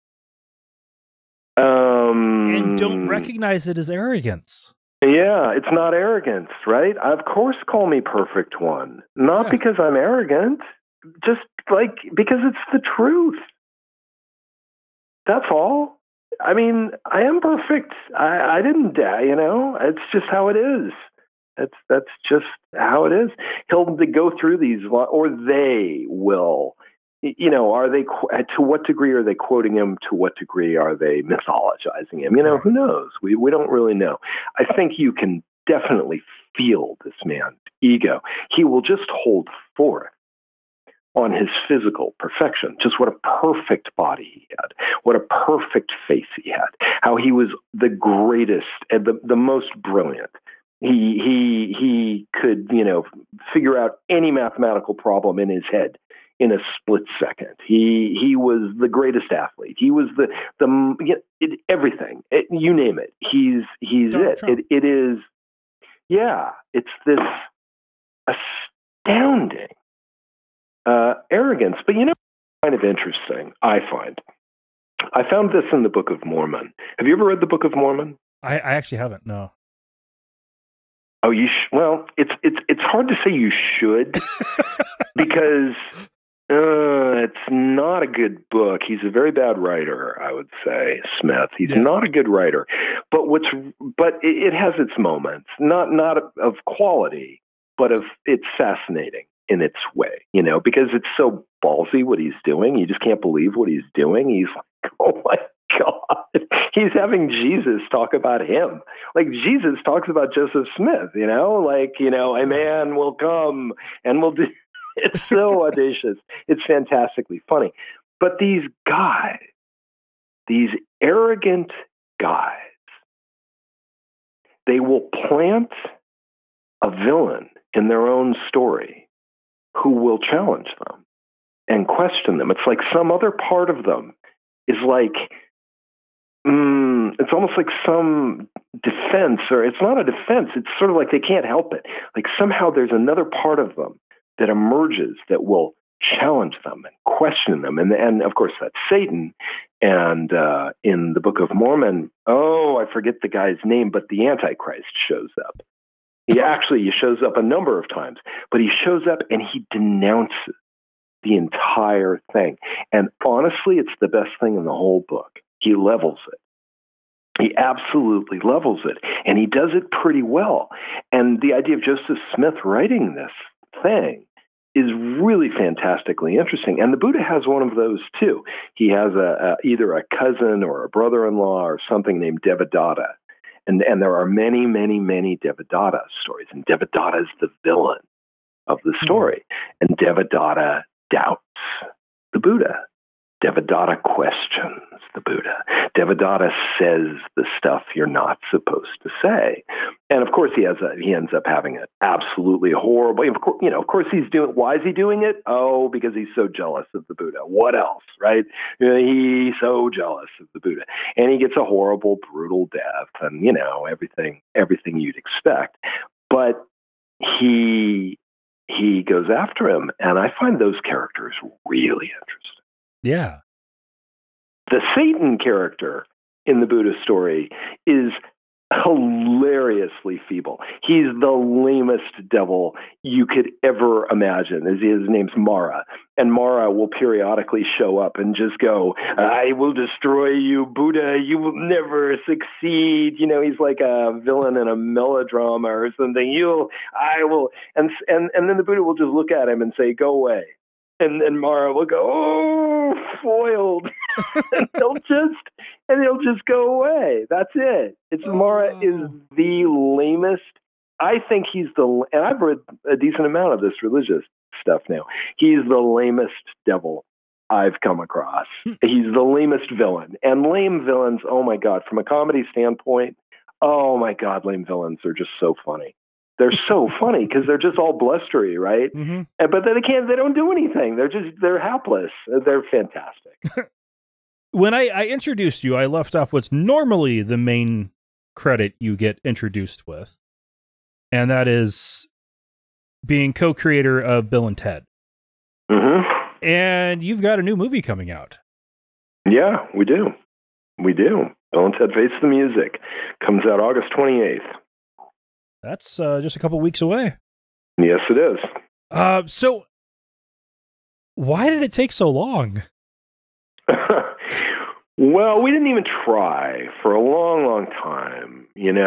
And don't recognize it as arrogance. Yeah, it's not arrogance, right? Of course, call me perfect one. Not because I'm arrogant, just because it's the truth. That's all. I mean, I am perfect. I didn't die, It's just how it is. That's just how it is. He'll go through these, or they will. Are they, to what degree are they quoting him? To what degree are they mythologizing him? Who knows? We don't really know. I think you can definitely feel this man's ego. He will just hold forth on his physical perfection, just what a perfect body he had, what a perfect face he had, how he was the greatest and the most brilliant. He could, figure out any mathematical problem in his head in a split second. He was the greatest athlete. He was everything. You name it. He's it. It is. Yeah, it's this astounding arrogance. But kind of interesting. I found this in the Book of Mormon. Have you ever read the Book of Mormon? I actually haven't. No. Oh, well, it's hard to say you should because it's not a good book. He's a very bad writer, I would say, Smith. He's not a good writer, but it has its moments, not of quality, but it's fascinating in its way, because it's so ballsy what he's doing. You just can't believe what he's doing. He's like, oh my God, he's having Jesus talk about him. Like Jesus talks about Joseph Smith, a man will come and will do. It's so audacious. It's fantastically funny. But these guys, these arrogant guys, they will plant a villain in their own story who will challenge them and question them. It's like some other part of them is like, it's almost like some defense, or it's not a defense. It's sort of like they can't help it. Like somehow there's another part of them that emerges that will challenge them and question them. And of course, that's Satan. And in the Book of Mormon, I forget the guy's name, but the Antichrist shows up. He shows up a number of times, but he shows up and he denounces the entire thing. And honestly, it's the best thing in the whole book. He levels it. He absolutely levels it. And he does it pretty well. And the idea of Joseph Smith writing this thing is really fantastically interesting. And the Buddha has one of those too. He has either a cousin or a brother-in-law or something named Devadatta. And there are many, many, many Devadatta stories. And Devadatta is the villain of the story. And Devadatta doubts the Buddha. Devadatta questions the Buddha. Devadatta says the stuff you're not supposed to say. And of course, he ends up having an absolutely horrible, of course he's doing, why is he doing it? Oh, because he's so jealous of the Buddha. What else, right? He's so jealous of the Buddha. And he gets a horrible, brutal death and, everything you'd expect. But he goes after him. And I find those characters really interesting. Yeah. The Satan character in the Buddha story is hilariously feeble. He's the lamest devil you could ever imagine. His name's Mara. And Mara will periodically show up and just go, I will destroy you, Buddha. You will never succeed. He's like a villain in a melodrama or something. I will. And then the Buddha will just look at him and say, go away. And Mara will go, oh, foiled. and he'll just go away. That's it. Mara is the lamest I think he's and I've read a decent amount of this religious stuff now. He's the lamest devil I've come across. He's the lamest villain. And lame villains, oh my God, from a comedy standpoint, oh my God, lame villains are just so funny. They're so funny because they're just all blustery, right? Mm-hmm. But then they don't do anything. They're hapless. They're fantastic. When I introduced you, I left off what's normally the main credit you get introduced with, and that is being co-creator of Bill and Ted. Mm-hmm. And you've got a new movie coming out. Yeah, we do. Bill and Ted Face the Music comes out August 28th. That's just a couple weeks away. Yes, it is. So why did it take so long? Well, we didn't even try for a long, long time.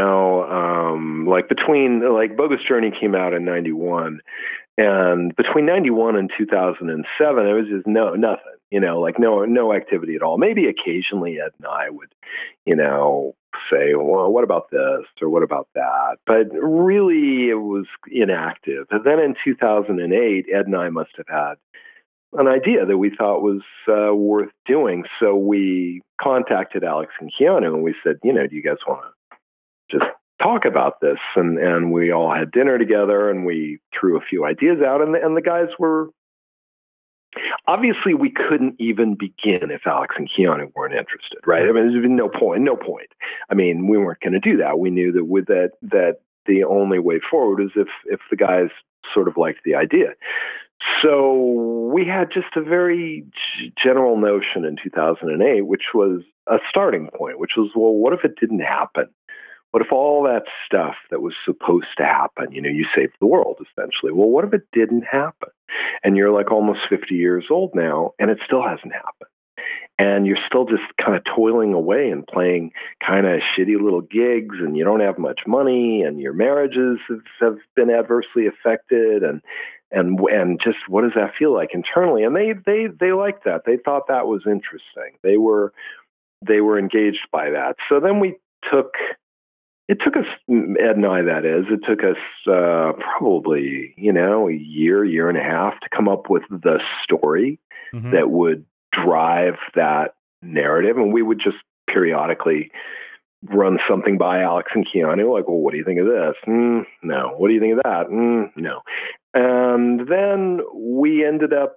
Like Bogus Journey came out in 91, and between 91 and 2007, it was just nothing. No activity at all. Maybe occasionally Ed and I would, say, well, what about this or what about that? But really, it was inactive. And then in 2008, Ed and I must have had an idea that we thought was worth doing. So we contacted Alex and Keanu and we said, do you guys want to just talk about this? And we all had dinner together and we threw a few ideas out, and the guys were, obviously we couldn't even begin if Alex and Keanu weren't interested, right? I mean, there's been no point. I mean, we weren't going to do that. We knew that with that the only way forward is if the guys sort of liked the idea. So we had just a very general notion in 2008, which was a starting point, which was, well, what if it didn't happen? What if all that stuff that was supposed to happen, you saved the world, essentially? Well, what if it didn't happen? And you're like almost 50 years old now, and it still hasn't happened. And you're still just kind of toiling away and playing kind of shitty little gigs, and you don't have much money, and your marriages have been adversely affected, and just what does that feel like internally? And they liked that. They thought that was interesting. They were engaged by that. So then it took us, Ed and I, that is, it took us probably, a year and a half to come up with the story that would drive that narrative. And we would just periodically run something by Alex and Keanu, like, well, what do you think of this? No. What do you think of that? No. And then we ended up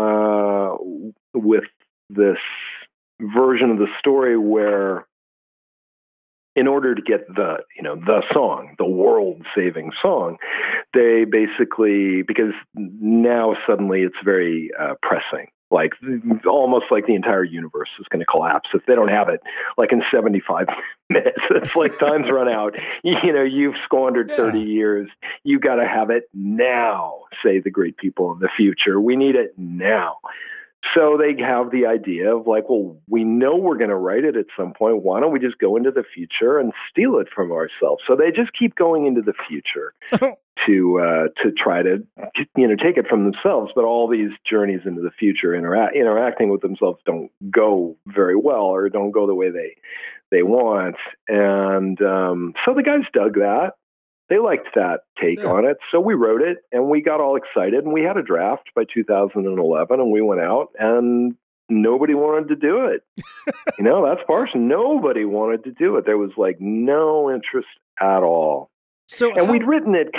with this version of the story where, in order to get the song, the world-saving song, they basically, because now suddenly it's very pressing, like almost like the entire universe is going to collapse if they don't have it, like in 75 minutes. It's like time's run out. You've squandered 30 years. You got to have it now, say the great people in the future. We need it now. So they have the idea of like, well, we know we're going to write it at some point. Why don't we just go into the future and steal it from ourselves? So they just keep going into the future to try to, take it from themselves. But all these journeys into the future, interacting with themselves, don't go very well or don't go the way they want. And so the guys dug that. They liked that take on it. So we wrote it and we got all excited and we had a draft by 2011 and we went out and nobody wanted to do it. That's partial. Nobody wanted to do it. There was like no interest at all. And we'd written it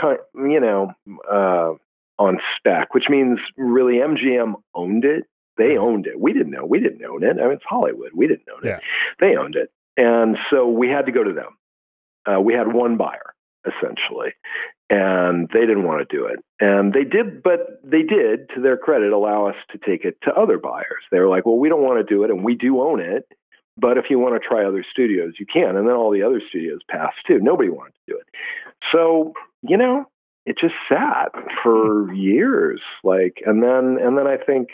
on spec, which means really MGM owned it. They owned it. We didn't own it. I mean, it's Hollywood. We didn't own it. They owned it. And so we had to go to them. We had one buyer, essentially, and they didn't want to do it. And they did, to their credit, allow us to take it to other buyers. They were like, well, we don't want to do it, and we do own it, but if you want to try other studios, you can. And then all the other studios passed too. Nobody wanted to do it. So, it just sat for years. And then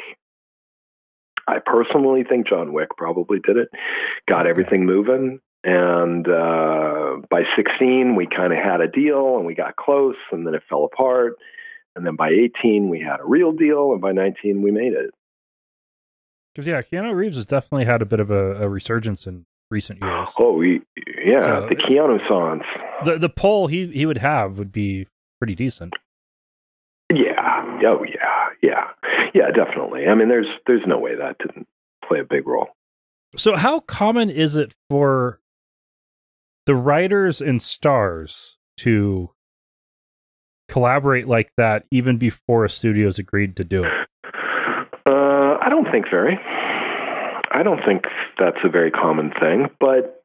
I personally think John Wick probably did it, got everything moving. And by 16, we kind of had a deal and we got close, and then it fell apart. And then by 18, we had a real deal. And by 19, we made it. Because, Keanu Reeves has definitely had a bit of a resurgence in recent years. Oh, yeah, so, the Keanu songs. The poll he would have would be pretty decent. Yeah. Oh, yeah, definitely. I mean, there's no way that didn't play a big role. So, how common is it for the writers and stars to collaborate like that even before a studio's agreed to do it? I don't think very. I don't think that's a very common thing, but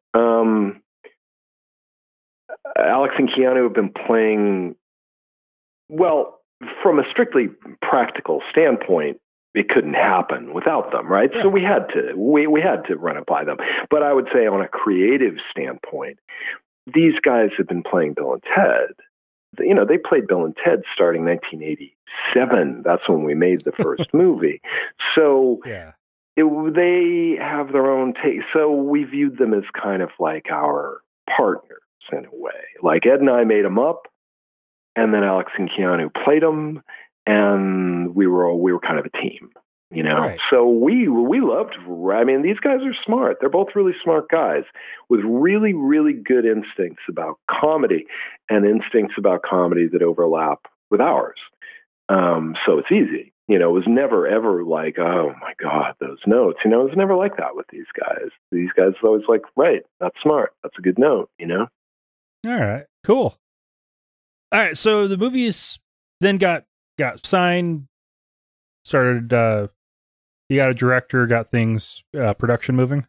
Alex and Keanu have been playing, well, from a strictly practical standpoint, it couldn't happen without them, right? Yeah. So we had to run it by them. But I would say on a creative standpoint, these guys have been playing Bill and Ted. You know, they played Bill and Ted starting 1987. That's when we made the first movie. So they have their own taste. So we viewed them as kind of like our partners in a way. Like Ed and I made them up, and then Alex and Keanu played them, and we were kind of a team, you know. Right. So we loved. I mean, these guys are smart. They're both really smart guys with really, really good instincts about comedy and instincts about comedy that overlap with ours. So it's easy. You know, it was never, ever like, oh, my God, those notes. You know, it was never like that with these guys. These guys are always like, right, that's smart. That's a good note, you know? All right, cool. All right, so the movies then got signed, started, you got a director, got things, production moving?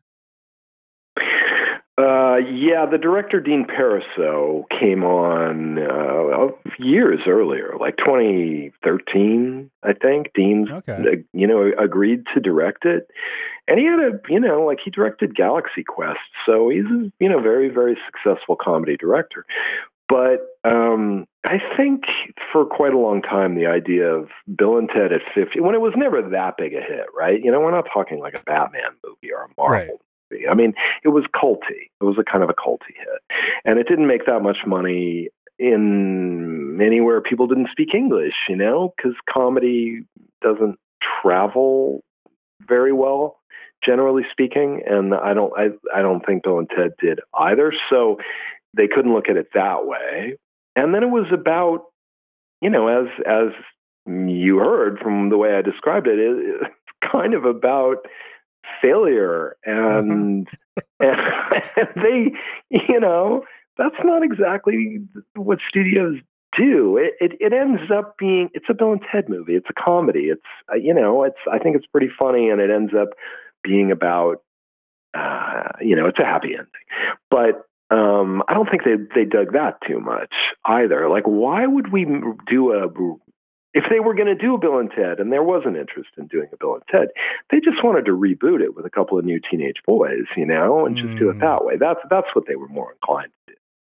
Yeah, the director, Dean Pariseau, came on years earlier, like 2013, I think. Dean, agreed to direct it. And he had he directed Galaxy Quest. So he's a, very, very successful comedy director. But I think for quite a long time, the idea of Bill and Ted at 50, when it was never that big a hit, right? You know, we're not talking like a Batman movie or a Marvel movie. I mean, it was culty. It was a kind of a culty hit. And it didn't make that much money in anywhere people didn't speak English, you know, because comedy doesn't travel very well, generally speaking. And I don't think Bill and Ted did either. So they couldn't look at it that way. And then it was about, you know, as you heard from the way I described it, it's kind of about failure and they, you know, that's not exactly what studios do. It ends up being, it's a Bill and Ted movie. It's a comedy. It's, I think it's pretty funny, and it ends up being about, it's a happy ending. But I don't think they dug that too much either. Like, why would we do if they were going to do a Bill and Ted, and there was an interest in doing a Bill and Ted, they just wanted to reboot it with a couple of new teenage boys, you know, and just do it that way. That's what they were more inclined to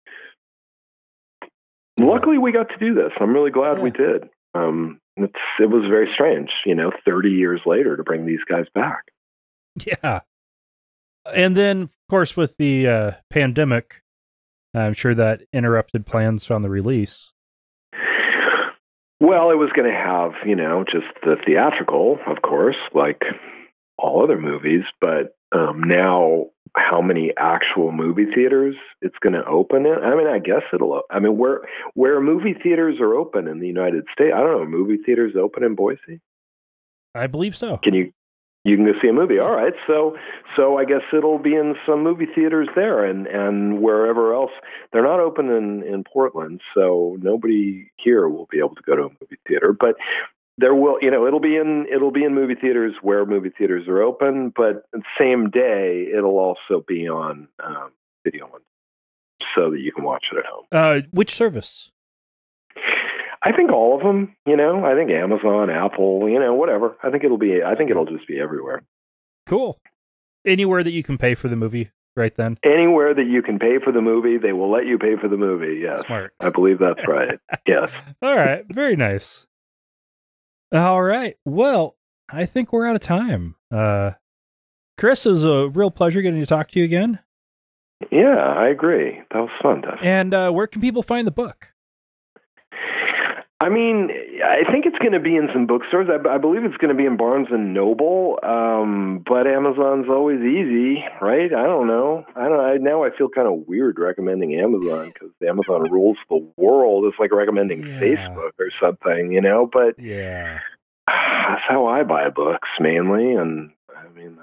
do. Luckily, we got to do this. I'm really glad we did. It was very strange, 30 years later to bring these guys back. Yeah. And then, of course, with the pandemic, I'm sure that interrupted plans on the release. Well, it was going to have, just the theatrical, of course, like all other movies. But now, how many actual movie theaters it's going to open in? I mean, I guess where movie theaters are open in the United States, I don't know, movie theaters open in Boise? I believe so. You can go see a movie. All right. So I guess it'll be in some movie theaters there and wherever else. They're not open in Portland, so nobody here will be able to go to a movie theater, but there will, it'll be in movie theaters where movie theaters are open, but the same day it'll also be on video so that you can watch it at home. Which service? I think all of them, I think Amazon, Apple, whatever. I think it'll just be everywhere. Cool. Anywhere that you can pay for the movie right then? Anywhere that you can pay for the movie, they will let you pay for the movie. Yes. Smart. I believe that's right. Yes. All right. Very nice. All right. Well, I think we're out of time. Chris, it was a real pleasure getting to talk to you again. Yeah, I agree. That was fun, Dustin. And where can people find the book? I mean, I think it's going to be in some bookstores. I believe it's going to be in Barnes and Noble, but Amazon's always easy, right? I don't know. Now I feel kind of weird recommending Amazon because Amazon rules the world. It's like recommending Facebook or something, you know. But yeah, that's how I buy books mainly, and I mean,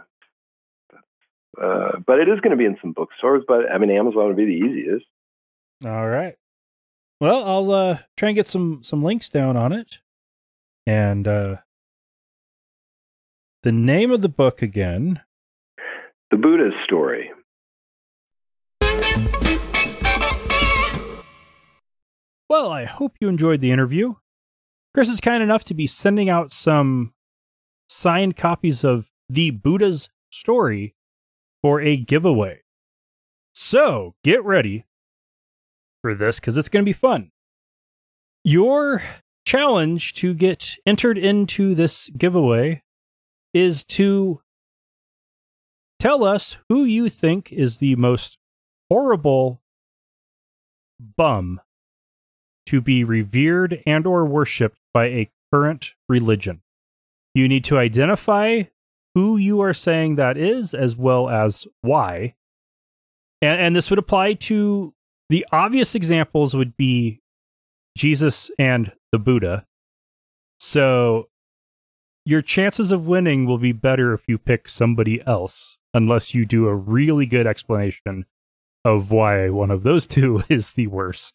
but it is going to be in some bookstores. But I mean, Amazon would be the easiest. All right. Well, I'll try and get some links down on it. And the name of the book again? The Buddha's Story. Well, I hope you enjoyed the interview. Chris is kind enough to be sending out some signed copies of The Buddha's Story for a giveaway. So, get ready for this because it's going to be fun. Your challenge to get entered into this giveaway is to tell us who you think is the most horrible bum to be revered and or worshipped by a current religion. You need to identify who you are saying that is, as well as why. And this would apply to the obvious examples would be Jesus and the Buddha. So your chances of winning will be better if you pick somebody else, unless you do a really good explanation of why one of those two is the worst.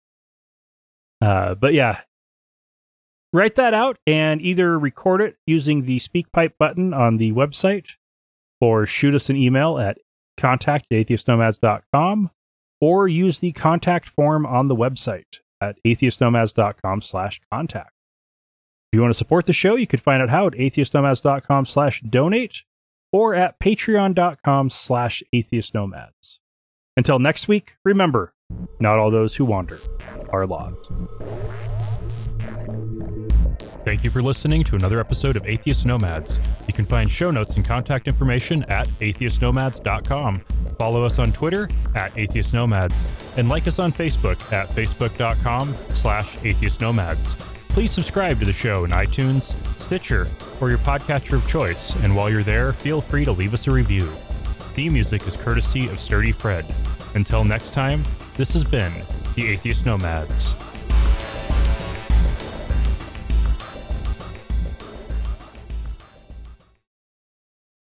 But yeah, write that out and either record it using the SpeakPipe button on the website or shoot us an email at contact@atheistnomads.com. or use the contact form on the website at atheistnomads.com/contact. If you want to support the show, you can find out how at atheistnomads.com/donate or at patreon.com/atheistnomads. Until next week, remember, not all those who wander are lost. Thank you for listening to another episode of Atheist Nomads. You can find show notes and contact information at atheistnomads.com. Follow us on Twitter at Atheist Nomads and like us on Facebook at facebook.com/Atheist Nomads. Please subscribe to the show in iTunes, Stitcher, or your podcatcher of choice. And while you're there, feel free to leave us a review. Theme music is courtesy of Sturdy Fred. Until next time, this has been the Atheist Nomads.